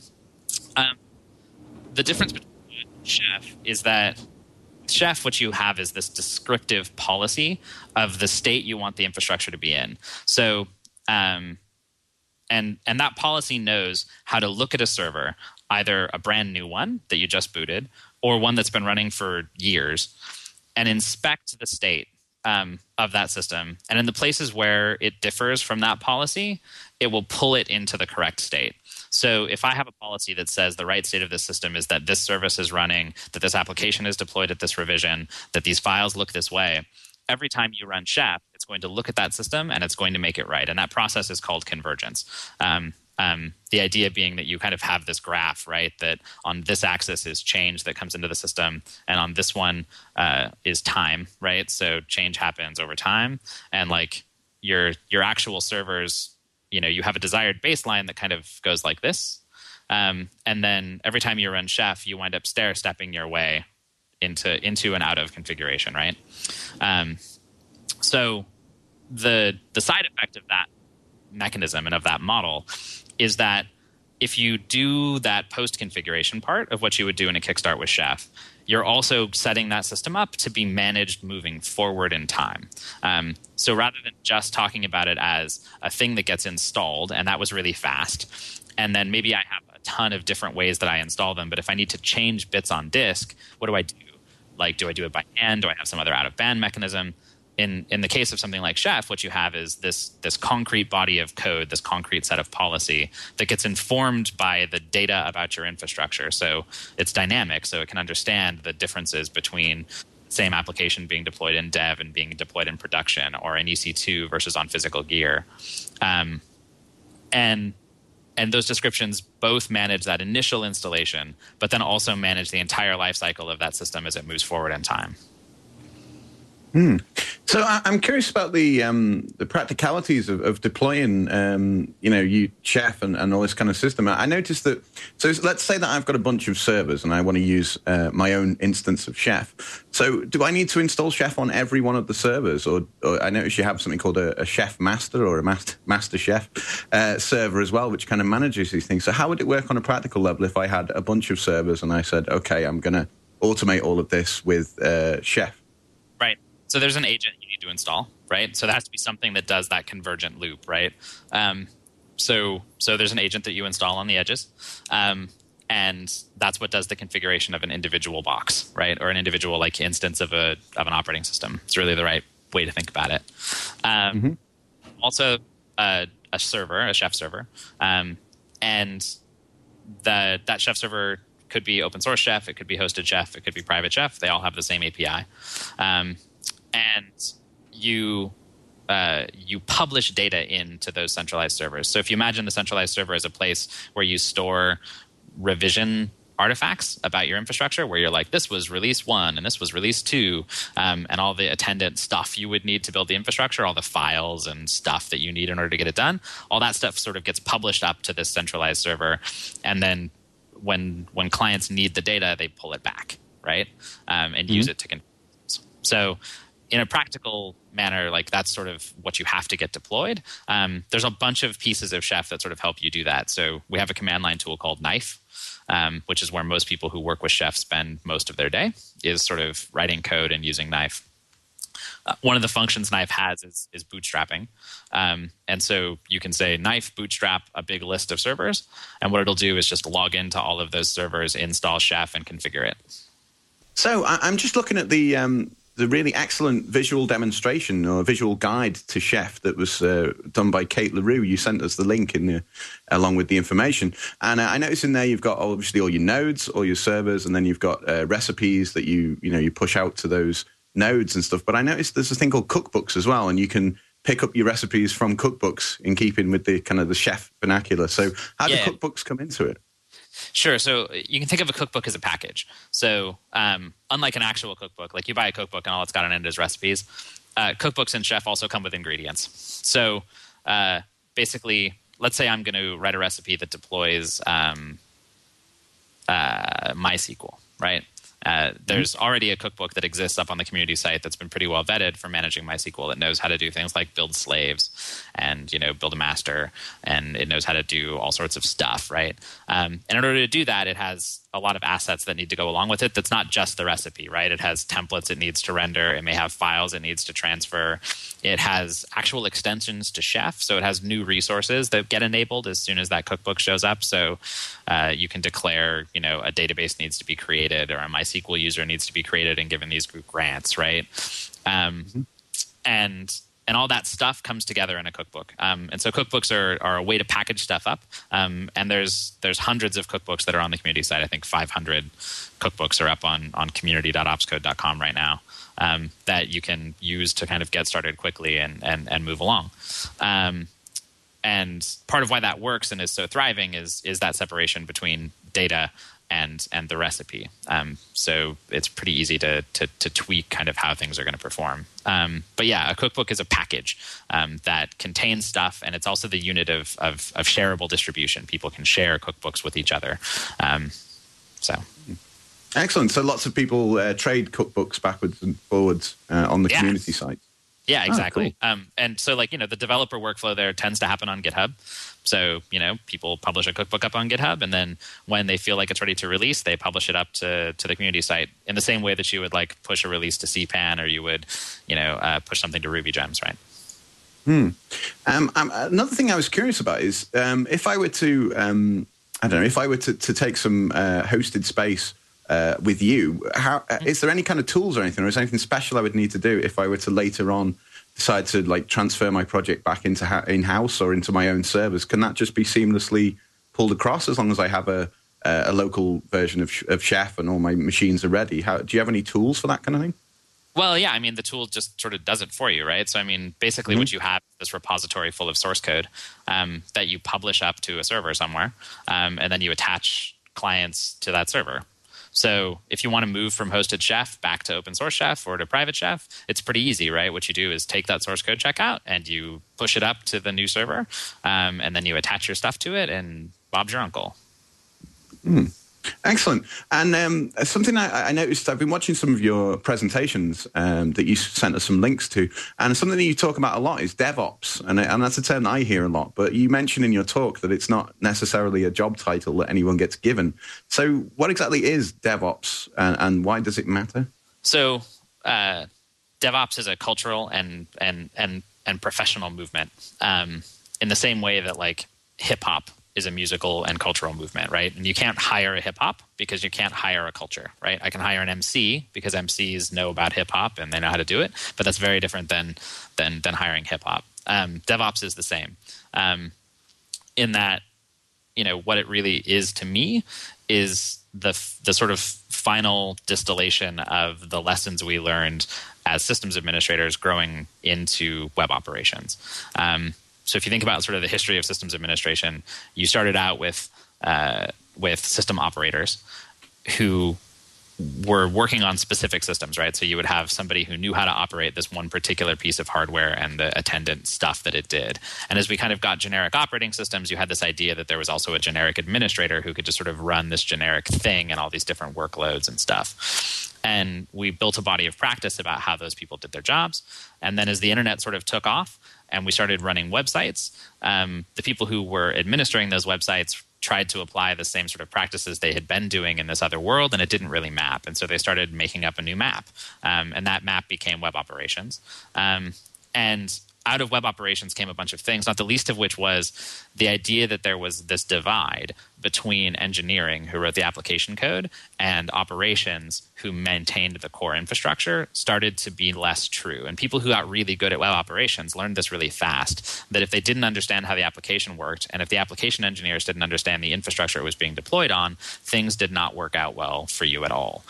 The difference between Chef is that Chef, what you have is this descriptive policy of the state you want the infrastructure to be in. So, and that policy knows how to look at a server, either a brand new one that you just booted or one that's been running for years, and inspect the state of that system. And in the places where it differs from that policy, it will pull it into the correct state. So if I have a policy that says the right state of this system is that this service is running, that this application is deployed at this revision, that these files look this way, every time you run Chef, it's going to look at that system and it's going to make it right. And that process is called convergence. The idea being that you kind of have this graph, right, that on this axis is change that comes into the system, and on this one is time, right? So change happens over time, and your actual servers, you have a desired baseline that kind of goes like this. And then every time you run Chef, you wind up stair-stepping your way into and out of configuration, right? So the side effect of that mechanism and of that model is that if you do that post-configuration part of what you would do in a Kickstart with Chef, you're also setting that system up to be managed moving forward in time. So rather than just talking about it as a thing that gets installed, and that was really fast, and then maybe I have a ton of different ways that I install them, but if I need to change bits on disk, what do I do? Do I do it by hand? Do I have some other out-of-band mechanism? In the case of something like Chef, what you have is this concrete body of code, this concrete set of policy that gets informed by the data about your infrastructure. So it's dynamic, so it can understand the differences between same application being deployed in dev and being deployed in production, or in EC2 versus on physical gear. And those descriptions both manage that initial installation, but then also manage the entire life cycle of that system as it moves forward in time. So I'm curious about the practicalities of deploying, Chef and all this kind of system. I noticed that, so let's say that I've got a bunch of servers and I want to use my own instance of Chef. So do I need to install Chef on every one of the servers? Or I notice you have something called a Chef Master or a Master Chef server as well, which kind of manages these things. So how would it work on a practical level if I had a bunch of servers and I said, okay, I'm going to automate all of this with Chef? Right. So there's an agent you need to install, right? So there has to be something that does that convergent loop, right? So there's an agent that you install on the edges, and that's what does the configuration of an individual box, right? Or an individual like instance of an operating system. It's really the right way to think about it. Also, a server, a Chef server, and that Chef server could be open source Chef, it could be hosted Chef, it could be private Chef. They all have the same API. And you publish data into those centralized servers. So if you imagine the centralized server as a place where you store revision artifacts about your infrastructure, where you're like, this was release 1 and this was release 2, and all the attendant stuff you would need to build the infrastructure, all the files and stuff that you need in order to get it done, all that stuff sort of gets published up to this centralized server. And then when clients need the data, they pull it back, right? And use it to configure. So in a practical manner, like that's sort of what you have to get deployed. There's a bunch of pieces of Chef that sort of help you do that. So we have a command line tool called Knife, which is where most people who work with Chef spend most of their day, is sort of writing code and using Knife. One of the functions Knife has is bootstrapping. And so you can say Knife bootstrap a big list of servers, and what it'll do is just log into all of those servers, install Chef, and configure it. So I'm just looking at the really excellent visual demonstration or visual guide to Chef that was done by Kate LaRue. You sent us the link along with the information. And I noticed in there you've got obviously all your nodes, all your servers, and then you've got recipes that you push out to those nodes and stuff. But I noticed there's a thing called cookbooks as well, and you can pick up your recipes from cookbooks in keeping with the kind of the Chef vernacular. So how do cookbooks come into it? Sure. So you can think of a cookbook as a package. So unlike an actual cookbook, like you buy a cookbook and all it's got on it is recipes, cookbooks in Chef also come with ingredients. So basically, let's say I'm going to write a recipe that deploys MySQL, right? There's already a cookbook that exists up on the community site that's been pretty well vetted for managing MySQL. That knows how to do things like build slaves and build a master, and it knows how to do all sorts of stuff, right? And in order to do that, it has a lot of assets that need to go along with it. That's not just the recipe, right? It has templates it needs to render. It may have files it needs to transfer. It has actual extensions to Chef, so it has new resources that get enabled as soon as that cookbook shows up. So you can declare, a database needs to be created, or a MySQL user needs to be created and given these group grants, right? And all that stuff comes together in a cookbook. And so cookbooks are a way to package stuff up. And there's hundreds of cookbooks that are on the community site. I think 500 cookbooks are up on community.opscode.com right now that you can use to kind of get started quickly and move along. And part of why that works and is so thriving is that separation between data and the recipe. So it's pretty easy to tweak kind of how things are going to perform. But yeah, a cookbook is a package that contains stuff, and it's also the unit of shareable distribution. People can share cookbooks with each other. Excellent. So lots of people trade cookbooks backwards and forwards on the community site. Yeah, exactly. Cool. And so the developer workflow there tends to happen on GitHub. So, people publish a cookbook up on GitHub, and then when they feel like it's ready to release, they publish it up to the community site in the same way that you would push a release to CPAN, or you would, push something to RubyGems, right? Another thing I was curious about is if I were to, take some hosted space with you, is there any kind of tools or anything, or is there anything special I would need to do if I were to later on decide to transfer my project back into in-house or into my own servers? Can that just be seamlessly pulled across as long as I have a local version of Chef and all my machines are ready? Do you have any tools for that kind of thing? Well, yeah, I mean, the tool just sort of does it for you, right? So, I mean, basically what you have is this repository full of source code that you publish up to a server somewhere, and then you attach clients to that server. So if you want to move from hosted Chef back to open source Chef or to private Chef, it's pretty easy, right? What you do is take that source code checkout and you push it up to the new server, and then you attach your stuff to it, and Bob's your uncle. Excellent. And something I noticed, I've been watching some of your presentations that you sent us some links to, and something that you talk about a lot is DevOps, and that's a term that I hear a lot, but you mentioned in your talk that it's not necessarily a job title that anyone gets given. So what exactly is DevOps, and why does it matter? So DevOps is a cultural and professional movement in the same way that like hip-hop is a musical and cultural movement, right? And you can't hire a hip-hop because you can't hire a culture, right? I can hire an MC because MCs know about hip-hop and they know how to do it, but that's very different than hiring hip-hop. DevOps is the same in that, you know, what it really is to me is the sort of final distillation of the lessons we learned as systems administrators growing into web operations. So if you think about sort of the history of systems administration, you started out with system operators who were working on specific systems, right? So you would have somebody who knew how to operate this one particular piece of hardware and the attendant stuff that it did. And as we kind of got generic operating systems, you had this idea that there was also a generic administrator who could just sort of run this generic thing and all these different workloads and stuff. And we built a body of practice about how those people did their jobs. And then as the internet sort of took off and we started running websites, the people who were administering those websites tried to apply the same sort of practices they had been doing in this other world, and it didn't really map. And so they started making up a new map. And that map became web operations. And out of web operations came a bunch of things, not the least of which was the idea that there was this divide between engineering, who wrote the application code, and operations, who maintained the core infrastructure, started to be less true. And people who got really good at web operations learned this really fast, that if they didn't understand how the application worked, and if the application engineers didn't understand the infrastructure it was being deployed on, things did not work out well for you at all.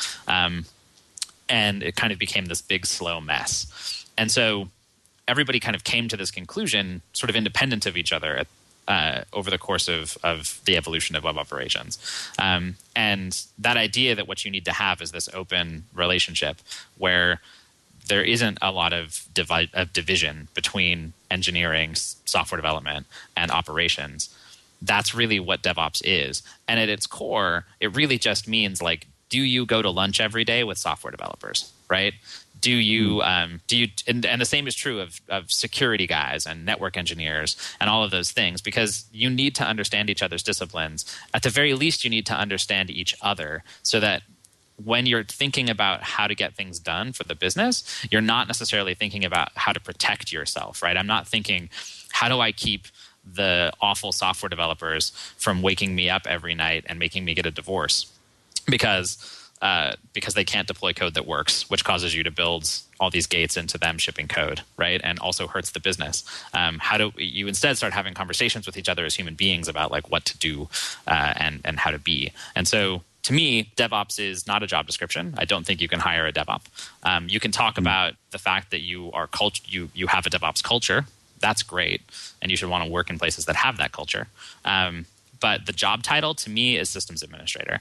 And it kind of became this big, slow mess. And so everybody kind of came to this conclusion sort of independent of each other over the course of the evolution of web operations. And that idea that what you need to have is this open relationship where there isn't a lot of division between engineering, software development, and operations. That's really what DevOps is. And at its core, it really just means, like, do you go to lunch every day with software developers, right? Do you and the same is true of security guys and network engineers and all of those things, because you need to understand each other's disciplines. At the very least, you need to understand each other so that when you're thinking about how to get things done for the business, you're not necessarily thinking about how to protect yourself, right? I'm not thinking, how do I keep the awful software developers from waking me up every night and making me get a divorce because they can't deploy code that works, which causes you to build all these gates into them shipping code, right? And also hurts the business. How do you instead start having conversations with each other as human beings about like what to do and how to be? And so to me, DevOps is not a job description. I don't think you can hire a DevOps. You can talk about the fact that you are you have a DevOps culture. That's great, and you should want to work in places that have that culture. But the job title to me is systems administrator,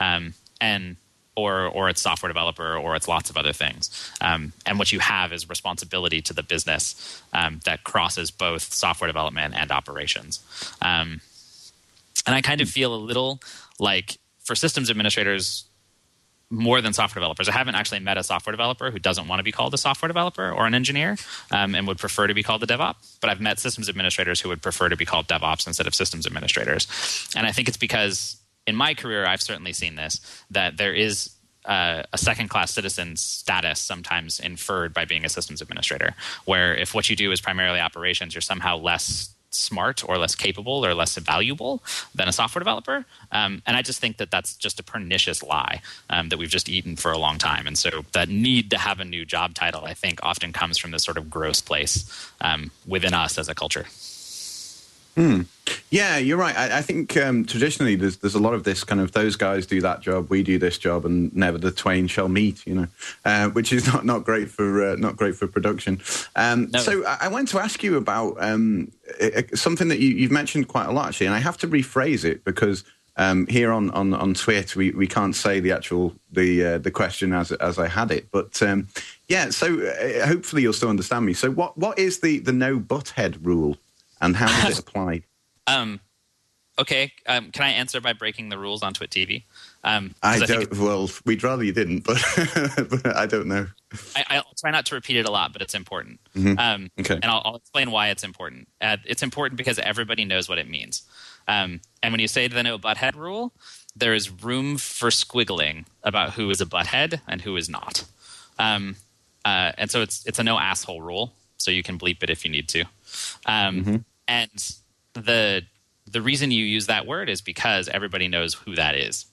or it's software developer, or it's lots of other things. And what you have is responsibility to the business that crosses both software development and operations. And I kind of feel a little like, for systems administrators, more than software developers, I haven't actually met a software developer who doesn't want to be called a software developer or an engineer and would prefer to be called a DevOps. But I've met systems administrators who would prefer to be called DevOps instead of systems administrators. And I think it's because in my career, I've certainly seen this, that there is a second-class citizen status sometimes inferred by being a systems administrator, where if what you do is primarily operations, you're somehow less smart or less capable or less valuable than a software developer. And I just think that that's just a pernicious lie that we've just eaten for a long time. And so that need to have a new job title, I think, often comes from this sort of gross place within us as a culture. Yeah, Yeah, you're right. I think traditionally there's a lot of this kind of those guys do that job, we do this job, and never the twain shall meet. Which is not great for production. No. So I want to ask you about something that you've mentioned quite a lot actually, and I have to rephrase it because here on Twitter we can't say the question as I had it, but yeah. So hopefully you'll still understand me. So what is the no butthead rule, and how does it apply? Okay. Can I answer by breaking the rules on Twit TV? Well, we'd rather you didn't, but, but I don't know. I'll try not to repeat it a lot, but it's important. Mm-hmm. Okay. And I'll explain why it's important. It's important because everybody knows what it means. And when you say the no butthead rule, there is room for squiggling about who is a butthead and who is not. And so it's a no asshole rule, so you can bleep it if you need to. And the reason you use that word is because everybody knows who that is.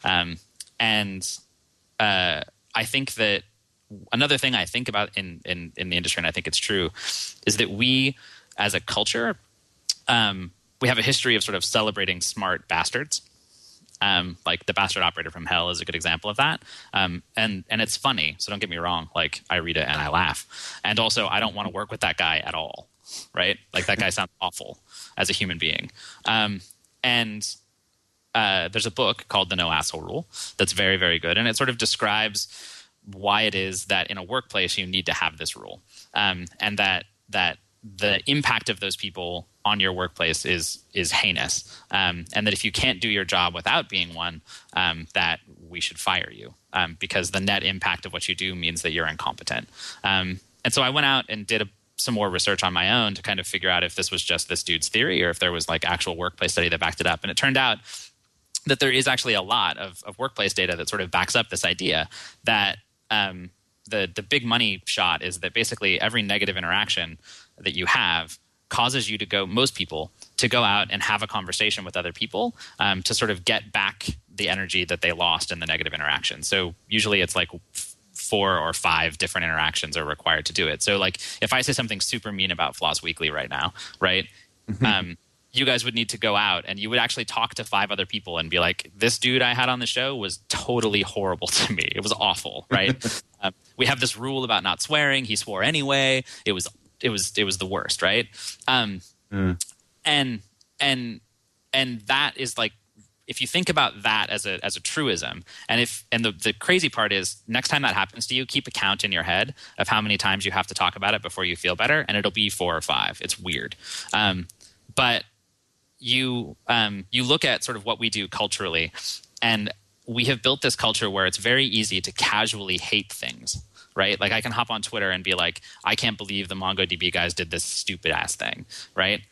I think that another thing I think about in the industry, and I think it's true, is that we as a culture, we have a history of sort of celebrating smart bastards. Like the Bastard Operator from Hell is a good example of that. And it's funny, so don't get me wrong. Like I read it and I laugh. And also I don't want to work with that guy at all. Right? Like that guy sounds awful as a human being. There's a book called The No Asshole Rule that's very, very good. And it sort of describes why it is that in a workplace you need to have this rule. And that the impact of those people on your workplace is heinous. And that if you can't do your job without being one, that we should fire you. Because the net impact of what you do means that you're incompetent. And so I went out and did some more research on my own to kind of figure out if this was just this dude's theory or if there was like actual workplace study that backed it up. And it turned out that there is actually a lot of workplace data that sort of backs up this idea that the big money shot is that basically every negative interaction that you have causes you to most people to go out and have a conversation with other people to sort of get back the energy that they lost in the negative interaction. So usually it's like 4 or 5 different interactions are required to do it. So like if I say something super mean about Floss Weekly right now, right? You guys would need to go out and you would actually talk to 5 other people and be like, this dude I had on the show was totally horrible to me. It was awful, right? We have this rule about not swearing. He swore anyway. It was the worst, right? And that is like, if you think about that as a truism, and the crazy part is next time that happens to you, keep a count in your head of how many times you have to talk about it before you feel better, and it'll be 4 or 5. It's weird. But you look at sort of what we do culturally, and we have built this culture where it's very easy to casually hate things, right? Like I can hop on Twitter and be like, I can't believe the MongoDB guys did this stupid ass thing, right?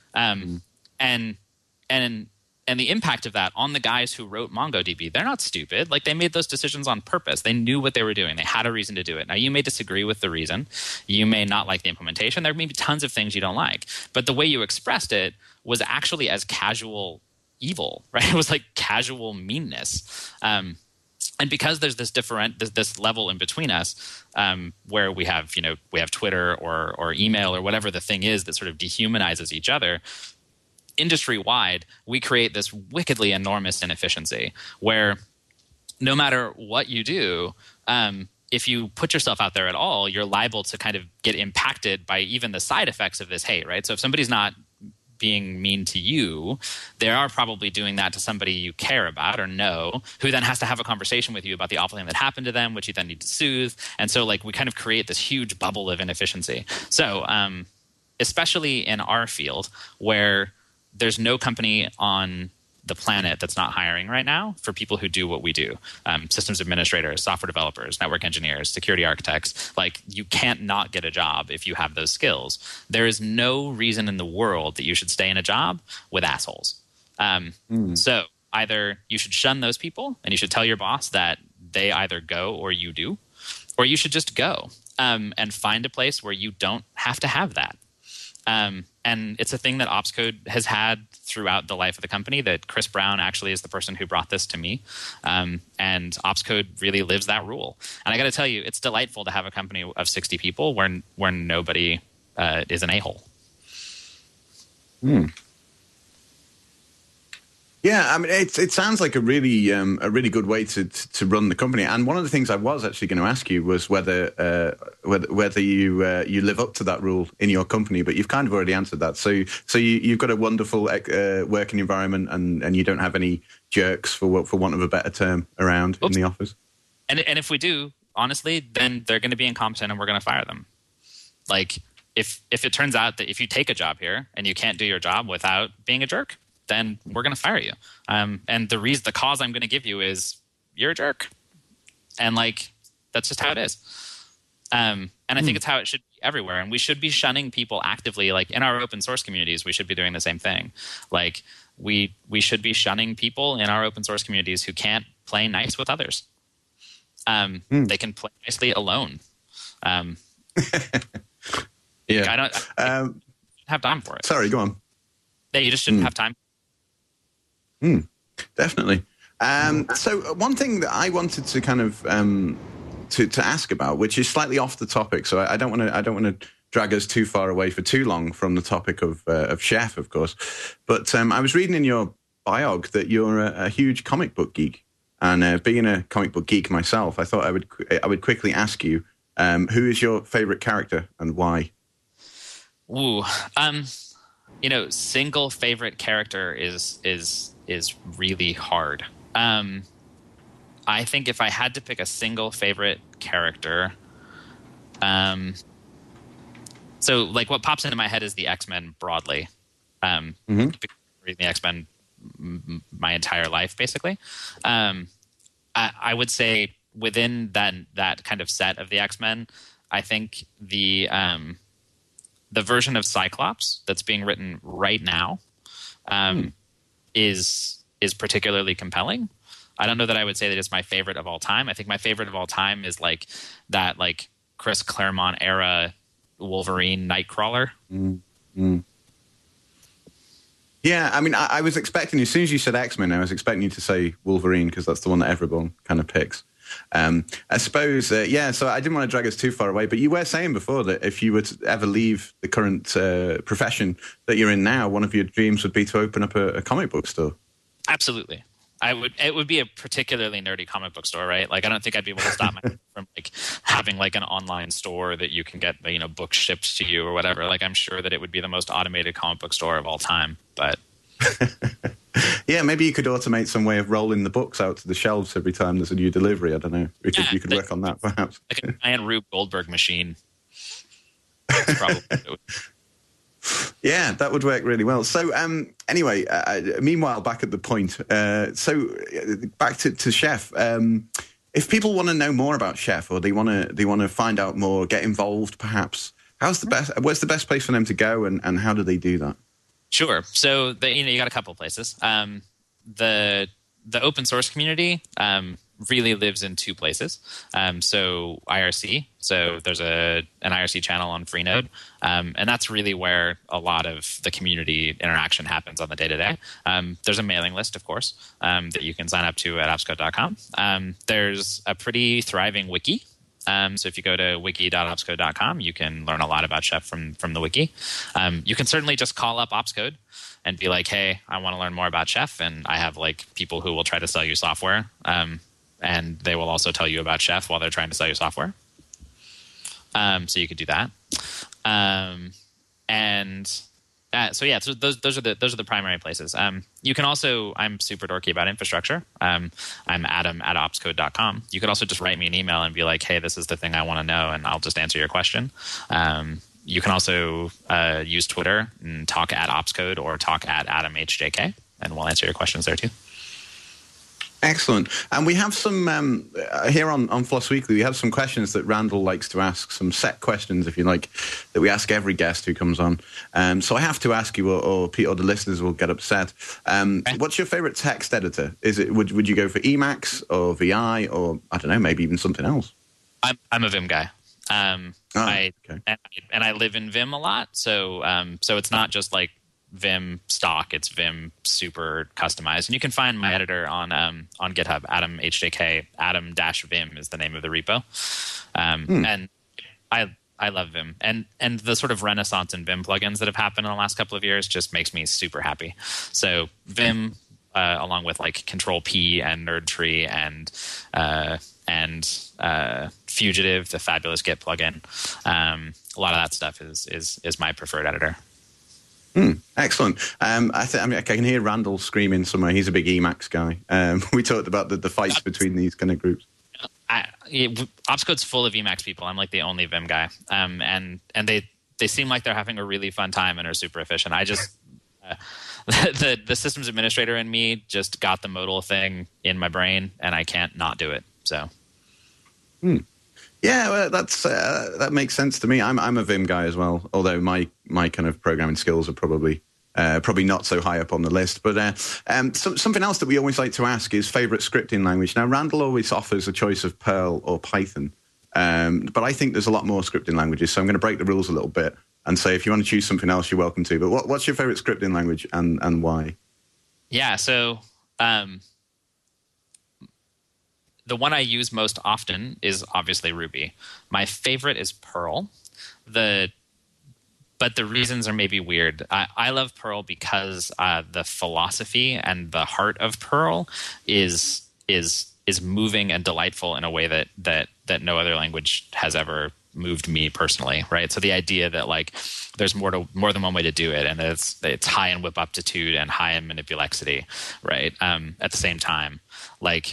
And the impact of that on the guys who wrote MongoDB, they're not stupid. Like they made those decisions on purpose. They knew what they were doing. They had a reason to do it. Now you may disagree with the reason. You may not like the implementation. There may be tons of things you don't like. But the way you expressed it was actually as casual evil, right? It was like casual meanness. And because there's this level in between us, where we have Twitter or email or whatever the thing is that sort of dehumanizes each other, industry-wide, we create this wickedly enormous inefficiency where no matter what you do, if you put yourself out there at all, you're liable to kind of get impacted by even the side effects of this hate, right? So if somebody's not being mean to you, they are probably doing that to somebody you care about or know, who then has to have a conversation with you about the awful thing that happened to them, which you then need to soothe. And so like we kind of create this huge bubble of inefficiency. So especially in our field where there's no company on the planet that's not hiring right now for people who do what we do. Systems administrators, software developers, network engineers, security architects. Like you can't not get a job if you have those skills. There is no reason in the world that you should stay in a job with assholes. So either you should shun those people and you should tell your boss that they either go or you do, or you should just go and find a place where you don't have to have that. And it's a thing that Opscode has had throughout the life of the company, that Chris Brown actually is the person who brought this to me. And Opscode really lives that rule. And I got to tell you, it's delightful to have a company of 60 people where nobody is an a-hole. Yeah, I mean, it sounds like a really good way to run the company. And one of the things I was actually going to ask you was whether you live up to that rule in your company, but you've kind of already answered that. So you've got a wonderful working environment, and you don't have any jerks, for want of a better term, around in the office. And if we do, honestly, then they're going to be incompetent, and we're going to fire them. Like if it turns out that if you take a job here and you can't do your job without being a jerk, then we're going to fire you. And the cause I'm going to give you is you're a jerk. And like, that's just how it is. And I think it's how it should be everywhere. And we should be shunning people actively. Like in our open source communities, we should be doing the same thing. Like we should be shunning people in our open source communities who can't play nice with others. They can play nicely alone. Yeah. I don't have time for it. Sorry, go on. Yeah, you just shouldn't have time. Definitely. So one thing that I wanted to kind of to ask about, which is slightly off the topic, so I don't want to drag us too far away for too long from the topic of Chef, of course. But I was reading in your biog that you're a huge comic book geek, and being a comic book geek myself, I thought I would quickly ask you, who is your favorite character and why? Ooh, single favorite character is really hard. I think if I had to pick a single favorite character, so like what pops into my head is the X-Men broadly. Reading the X-Men my entire life, basically. I would say within that kind of set of the X-Men, I think the version of Cyclops that's being written right now is particularly compelling. I don't know that I would say that it's my favorite of all time. I think my favorite of all time is like that like Chris Claremont era Wolverine Nightcrawler. Yeah, I mean, I was expecting, as soon as you said X-Men, I was expecting you to say Wolverine, because that's the one that everyone kind of picks. I suppose, so I didn't want to drag us too far away, but you were saying before that if you were to ever leave the current profession that you're in now, one of your dreams would be to open up a comic book store. Absolutely. It would be a particularly nerdy comic book store, right? Like, I don't think I'd be able to stop myself from like having like an online store that you can get, books shipped to you or whatever. Like, I'm sure that it would be the most automated comic book store of all time, but... Yeah, maybe you could automate some way of rolling the books out to the shelves every time there's a new delivery. I don't know. You could work on that, perhaps. Like a giant Rube Goldberg machine. That's probably what it would be. Yeah, that would work really well. So anyway, meanwhile, back at the point. So back to Chef. If people want to know more about Chef, or they want to find out more, get involved, perhaps, where's the best place for them to go, and how do they do that? Sure. So you got a couple of places. The open source community really lives in two places. So IRC. So there's an IRC channel on Freenode, and that's really where a lot of the community interaction happens on the day-to-day. There's a mailing list, of course, that you can sign up to at opscode.com. There's a pretty thriving wiki. So if you go to wiki.opscode.com, you can learn a lot about Chef from the wiki. You can certainly just call up Opscode and be like, hey, I want to learn more about Chef, and I have like people who will try to sell you software, and they will also tell you about Chef while they're trying to sell you software. So you could do that. So those are the primary places. You can also, I'm super dorky about infrastructure. I'm Adam at opscode.com. You could also just write me an email and be like, hey, this is the thing I want to know, and I'll just answer your question. You can also use Twitter and talk at opscode or talk at AdamHJK, and we'll answer your questions there too. Excellent. And we have some, here on Floss Weekly, we have some questions that Randall likes to ask, some set questions, if you like, that we ask every guest who comes on. So I have to ask you, or the listeners will get upset. What's your favorite text editor? Would you go for Emacs or VI, or, I don't know, maybe even something else? I'm a Vim guy. Okay. And I live in Vim a lot, so it's not just like Vim stock, it's Vim super customized, and you can find my editor on GitHub. AdamHJK. Adam-Vim is the name of the repo. And I love Vim, and the sort of renaissance in Vim plugins that have happened in the last couple of years just makes me super happy. So Vim along with like Control P and Nerd Tree and Fugitive, the fabulous Git plugin. A lot of that stuff is my preferred editor. Excellent. I can hear Randall screaming somewhere. He's a big Emacs guy. We talked about the fights between these kind of groups. Opscode's full of Emacs people. I'm like the only Vim guy, and they seem like they're having a really fun time and are super efficient. I just the systems administrator in me just got the modal thing in my brain, and I can't not do it. So. Yeah, well, that makes sense to me. I'm a Vim guy as well, although my kind of programming skills are probably not so high up on the list. But something else that we always like to ask is favorite scripting language. Now, Randall always offers a choice of Perl or Python, but I think there's a lot more scripting languages, so I'm going to break the rules a little bit and say if you want to choose something else, you're welcome to. But what's your favorite scripting language and why? Yeah, so the one I use most often is obviously Ruby. My favorite is Perl. But the reasons are maybe weird. I love Perl because the philosophy and the heart of Perl is moving and delightful in a way that no other language has ever moved me personally, right? So the idea that like there's more than one way to do it, and it's high in whip aptitude and high in manipulexity, right? At the same time, like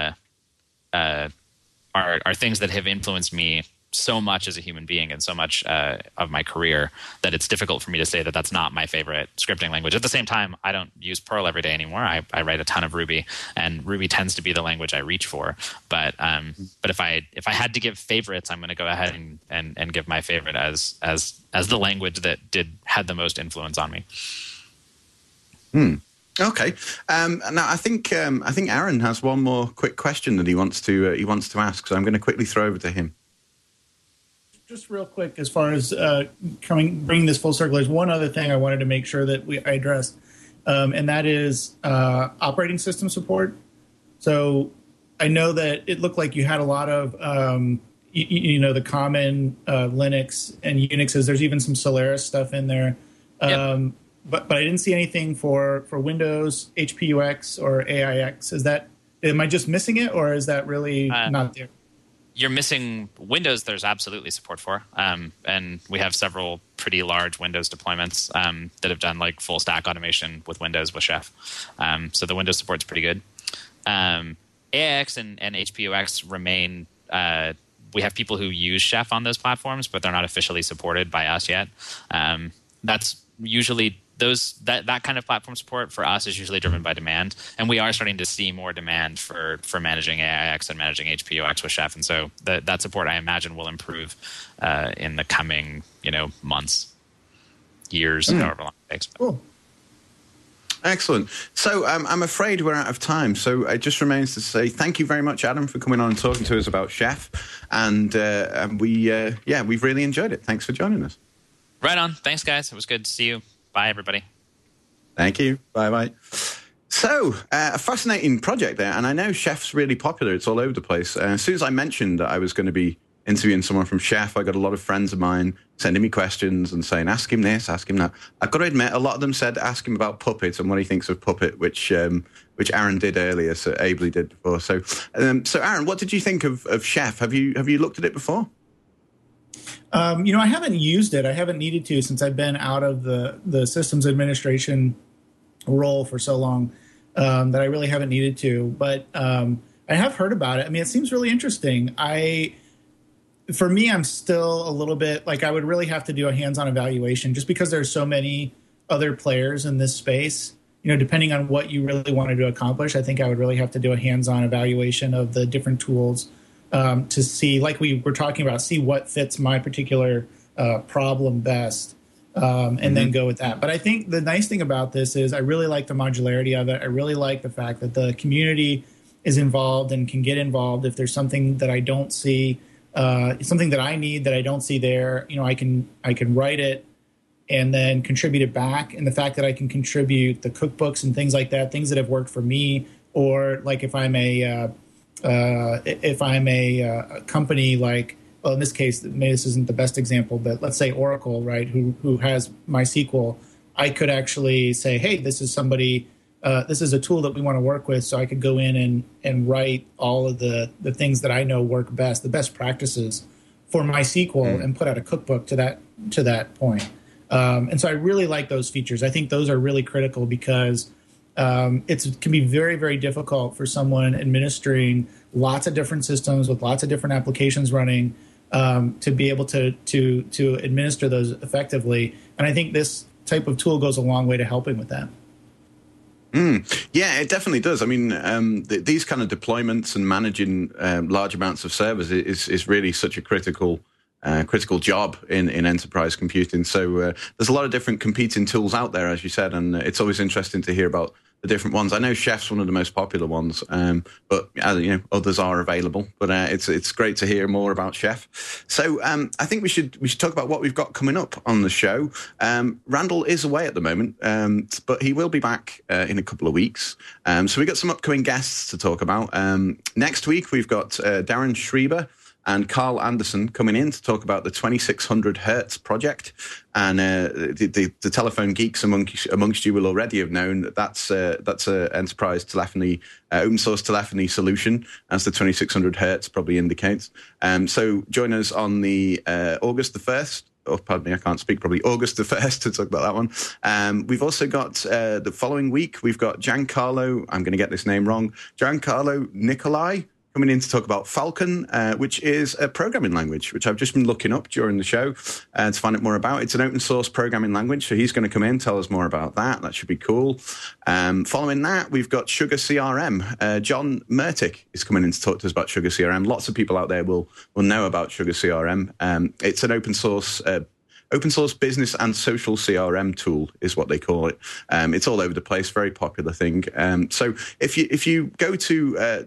are things that have influenced me so much as a human being and so much of my career that it's difficult for me to say that that's not my favorite scripting language. At the same time, I don't use Perl every day anymore. I write a ton of Ruby, and Ruby tends to be the language I reach for. But if I had to give favorites, I'm going to go ahead and give my favorite as the language that had the most influence on me. Okay. Now I think Aaron has one more quick question that he wants to ask. So I'm going to quickly throw over to him. Just real quick, as far as bringing this full circle, there's one other thing I wanted to make sure that I addressed, and that is operating system support. So I know that it looked like you had a lot of, the common Linux and Unixes. There's even some Solaris stuff in there. Yep. But I didn't see anything for Windows, HPUX, or AIX. Am I just missing it, or is that really not there? You're missing Windows. There's absolutely support for, and we have several pretty large Windows deployments that have done like full stack automation with Windows with Chef. So the Windows support's pretty good. AIX and HPUX remain. We have people who use Chef on those platforms, but they're not officially supported by us yet. That's usually that kind of platform support for us is usually driven by demand, and we are starting to see more demand for managing AIX and managing HPUX with Chef, and so that support I imagine will improve in the coming months, years, however long it takes. Cool. Excellent. So I'm afraid we're out of time. So it just remains to say thank you very much, Adam, for coming on and talking to us about Chef, and we've really enjoyed it. Thanks for joining us. Right on. Thanks, guys. It was good to see you. Bye, everybody. Thank you. Bye-bye. So, a fascinating project there, and I know Chef's really popular. It's all over the place. As soon as I mentioned that I was going to be interviewing someone from Chef, I got a lot of friends of mine sending me questions and saying, ask him this, ask him that. I've got to admit, a lot of them said, ask him about Puppet and what he thinks of Puppet, which Aaron did earlier, so ably did before. So Aaron, what did you think of Chef? Have you looked at it before? I haven't used it. I haven't needed to since I've been out of the systems administration role for so long that I really haven't needed to. But I have heard about it. I mean, it seems really interesting. For me, I'm still a little bit like I would really have to do a hands-on evaluation just because there's so many other players in this space. Depending on what you really wanted to accomplish, I think I would really have to do a hands-on evaluation of the different tools. To see, like we were talking about, see what fits my particular problem best, and then go with that. But I think the nice thing about this is I really like the modularity of it. I really like the fact that the community is involved and can get involved if there's something that I don't see, something that I need that I don't see there. I can write it and then contribute it back. And the fact that I can contribute the cookbooks and things like that, things that have worked for me, or like if I'm a company like, well, in this case, maybe this isn't the best example, but let's say Oracle, right, who has MySQL, I could actually say, hey, this is somebody this is a tool that we want to work with, so I could go in and write all of the things that I know work best, the best practices for MySQL, and put out a cookbook to that point. And so I really like those features. I think those are really critical because it can be very, very difficult for someone administering lots of different systems with lots of different applications running to be able to administer those effectively. And I think this type of tool goes a long way to helping with that. Yeah, it definitely does. I mean, these kind of deployments and managing large amounts of servers is really such a critical job in enterprise computing. So there's a lot of different competing tools out there, as you said, and it's always interesting to hear about the different ones. I know Chef's one of the most popular ones, but others are available. But it's great to hear more about Chef. So I think we should talk about what we've got coming up on the show. Randall is away at the moment, but he will be back in a couple of weeks. So we've got some upcoming guests to talk about. Next week we've got Darren Schreiber and Carl Anderson coming in to talk about the 2600 Hertz project. And the telephone geeks amongst you will already have known that that's a enterprise telephony, open source telephony solution, as the 2600 Hertz probably indicates. So join us on the August the 1st. Oh, pardon me, I can't speak, probably August the 1st to talk about that one. We've also got the following week, we've got Giancarlo, I'm going to get this name wrong, Giancarlo Nicolai, coming in to talk about Falcon, which is a programming language, which I've just been looking up during the show to find out more about. It's an open source programming language, so he's going to come in, tell us more about that. That should be cool. Following that, we've got Sugar CRM. John Mertick is coming in to talk to us about Sugar CRM. Lots of people out there will know about Sugar CRM. It's an open source business and social CRM tool is what they call it. It's all over the place, very popular thing. So if you go to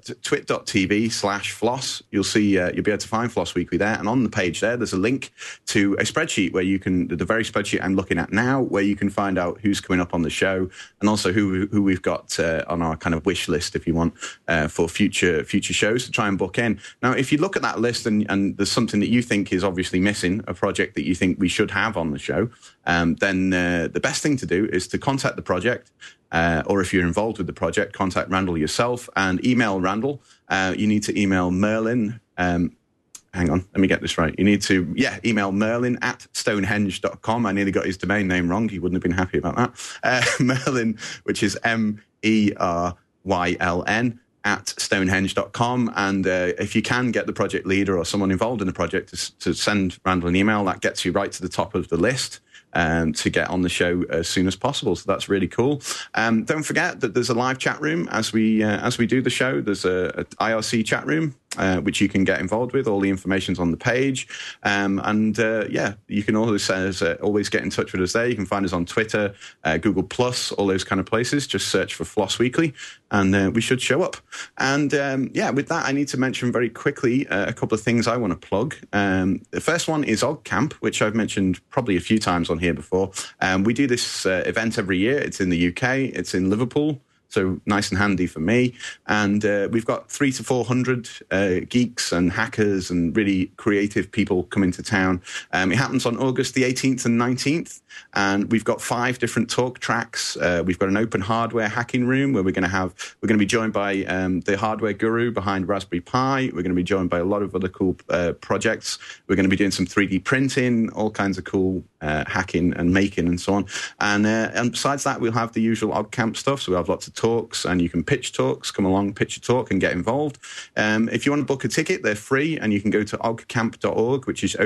twit.tv/Floss, you'll see you'll be able to find Floss Weekly there. And on the page there's a link to a spreadsheet where you can, the very spreadsheet I'm looking at now, where you can find out who's coming up on the show and also who we've got on our kind of wish list, if you want, for future shows to try and book in. Now, if you look at that list and there's something that you think is obviously missing, a project that you think we should have on the show, then the best thing to do is to contact the project, or if you're involved with the project, contact Randall yourself and email Randall. You need to email Merlin. Hang on, let me get this right. You need to, email Merlin at stonehenge.com. I nearly got his domain name wrong. He wouldn't have been happy about that. Merlin, which is MERYLN, at stonehenge.com. And if you can get the project leader or someone involved in the project to send Randall an email, that gets you right to the top of the list to get on the show as soon as possible. So that's really cool. Don't forget that there's a live chat room as we do the show. There's a IRC chat room, which you can get involved with. All the information's on the page. You can always get in touch with us there. You can find us on Twitter, Google+, all those kind of places. Just search for Floss Weekly, and we should show up. And with that, I need to mention very quickly a couple of things I want to plug. The first one is OggCamp, which I've mentioned probably a few times on here before. We do this event every year. It's in the UK. It's in Liverpool. So nice and handy for me. And we've got 300 to 400 geeks and hackers and really creative people coming to town. It happens on August the 18th and 19th. And we've got 5 different talk tracks. We've got an open hardware hacking room where we're going to be joined by the hardware guru behind Raspberry Pi. We're going to be joined by a lot of other cool projects. We're going to be doing some 3D printing, all kinds of cool hacking and making and so on. And besides that, we'll have the usual OggCamp stuff. So we'll have lots of talks, and you can pitch talks. Come along, pitch a talk and get involved. If you want to book a ticket, they're free, and you can go to oggcamp.org, which is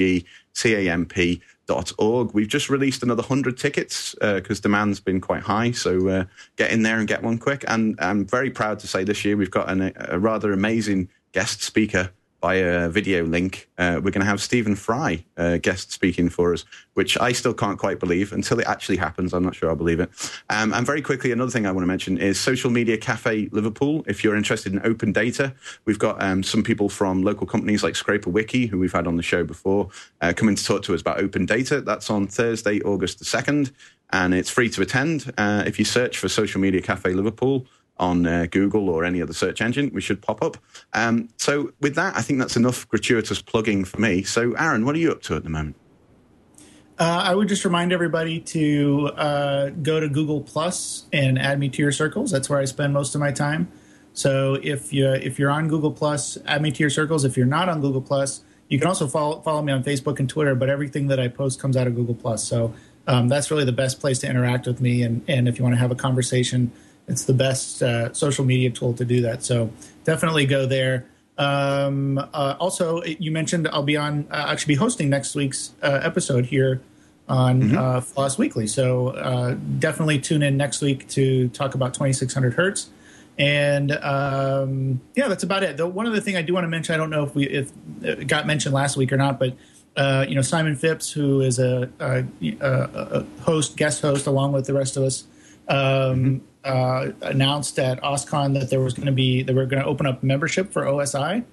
oggcamp.org. We've just released another 100 tickets because demand's been quite high. So get in there and get one quick. And I'm very proud to say this year we've got a rather amazing guest speaker by a video link. We're going to have Stephen Fry guest speaking for us, which I still can't quite believe until it actually happens. I'm not sure I'll believe it. And very quickly, another thing I want to mention is Social Media Cafe Liverpool. If you're interested in open data, we've got some people from local companies like Scraper Wiki, who we've had on the show before, coming to talk to us about open data. That's on Thursday, August the 2nd, and it's free to attend. If you search for Social Media Cafe Liverpool on Google or any other search engine, we should pop up. So with that, I think that's enough gratuitous plugging for me. So Aaron, what are you up to at the moment? I would just remind everybody to go to Google Plus and add me to your circles. That's where I spend most of my time. So if you're on Google Plus, add me to your circles. If you're not on Google Plus, you can also follow me on Facebook and Twitter. But everything that I post comes out of Google Plus. So that's really the best place to interact with me. And if you want to have a conversation, it's the best social media tool to do that. So definitely go there. Also, you mentioned I'll be on actually be hosting next week's episode here on Floss Weekly. So definitely tune in next week to talk about 2600 hertz. And that's about it. One other thing I do want to mention, I don't know if it got mentioned last week or not, but Simon Phipps, who is a guest host along with the rest of us, announced at OSCON that they were going to open up membership for OSI.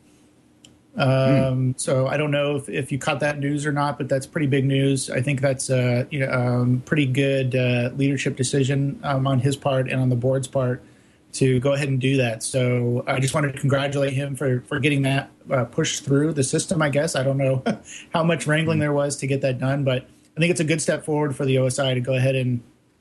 So I don't know if you caught that news or not, but that's pretty big news. I think that's pretty good leadership decision on his part and on the board's part to go ahead and do that. So I just wanted to congratulate him for getting that pushed through the system, I guess. I don't know how much wrangling there was to get that done, but I think it's a good step forward for the OSI to go ahead and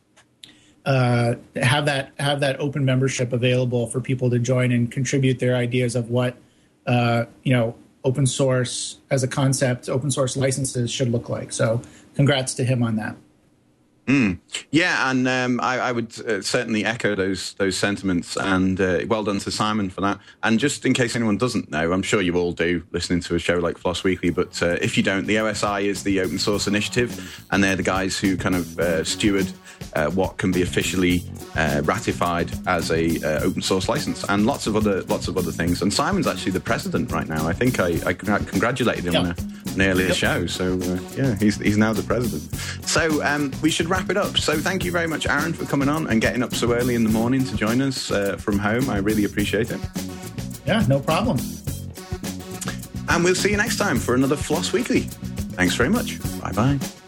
have that open membership available for people to join and contribute their ideas of what open source as a concept, open source licenses should look like. So congrats to him on that. Yeah, and I would certainly echo those sentiments, and well done to Simon for that. And just in case anyone doesn't know, I'm sure you all do listening to a show like Floss Weekly, but if you don't, the OSI is the Open Source Initiative, and they're the guys who kind of steward what can be officially ratified as a open source license, and lots of other things. And Simon's actually the president right now. I think I congratulated him on an earlier show. So he's now the president. So we should wrap it up. So thank you very much, Aaron, for coming on and getting up so early in the morning to join us from home. I really appreciate it. Yeah, no problem. And we'll see you next time for another Floss Weekly. Thanks very much. Bye-bye.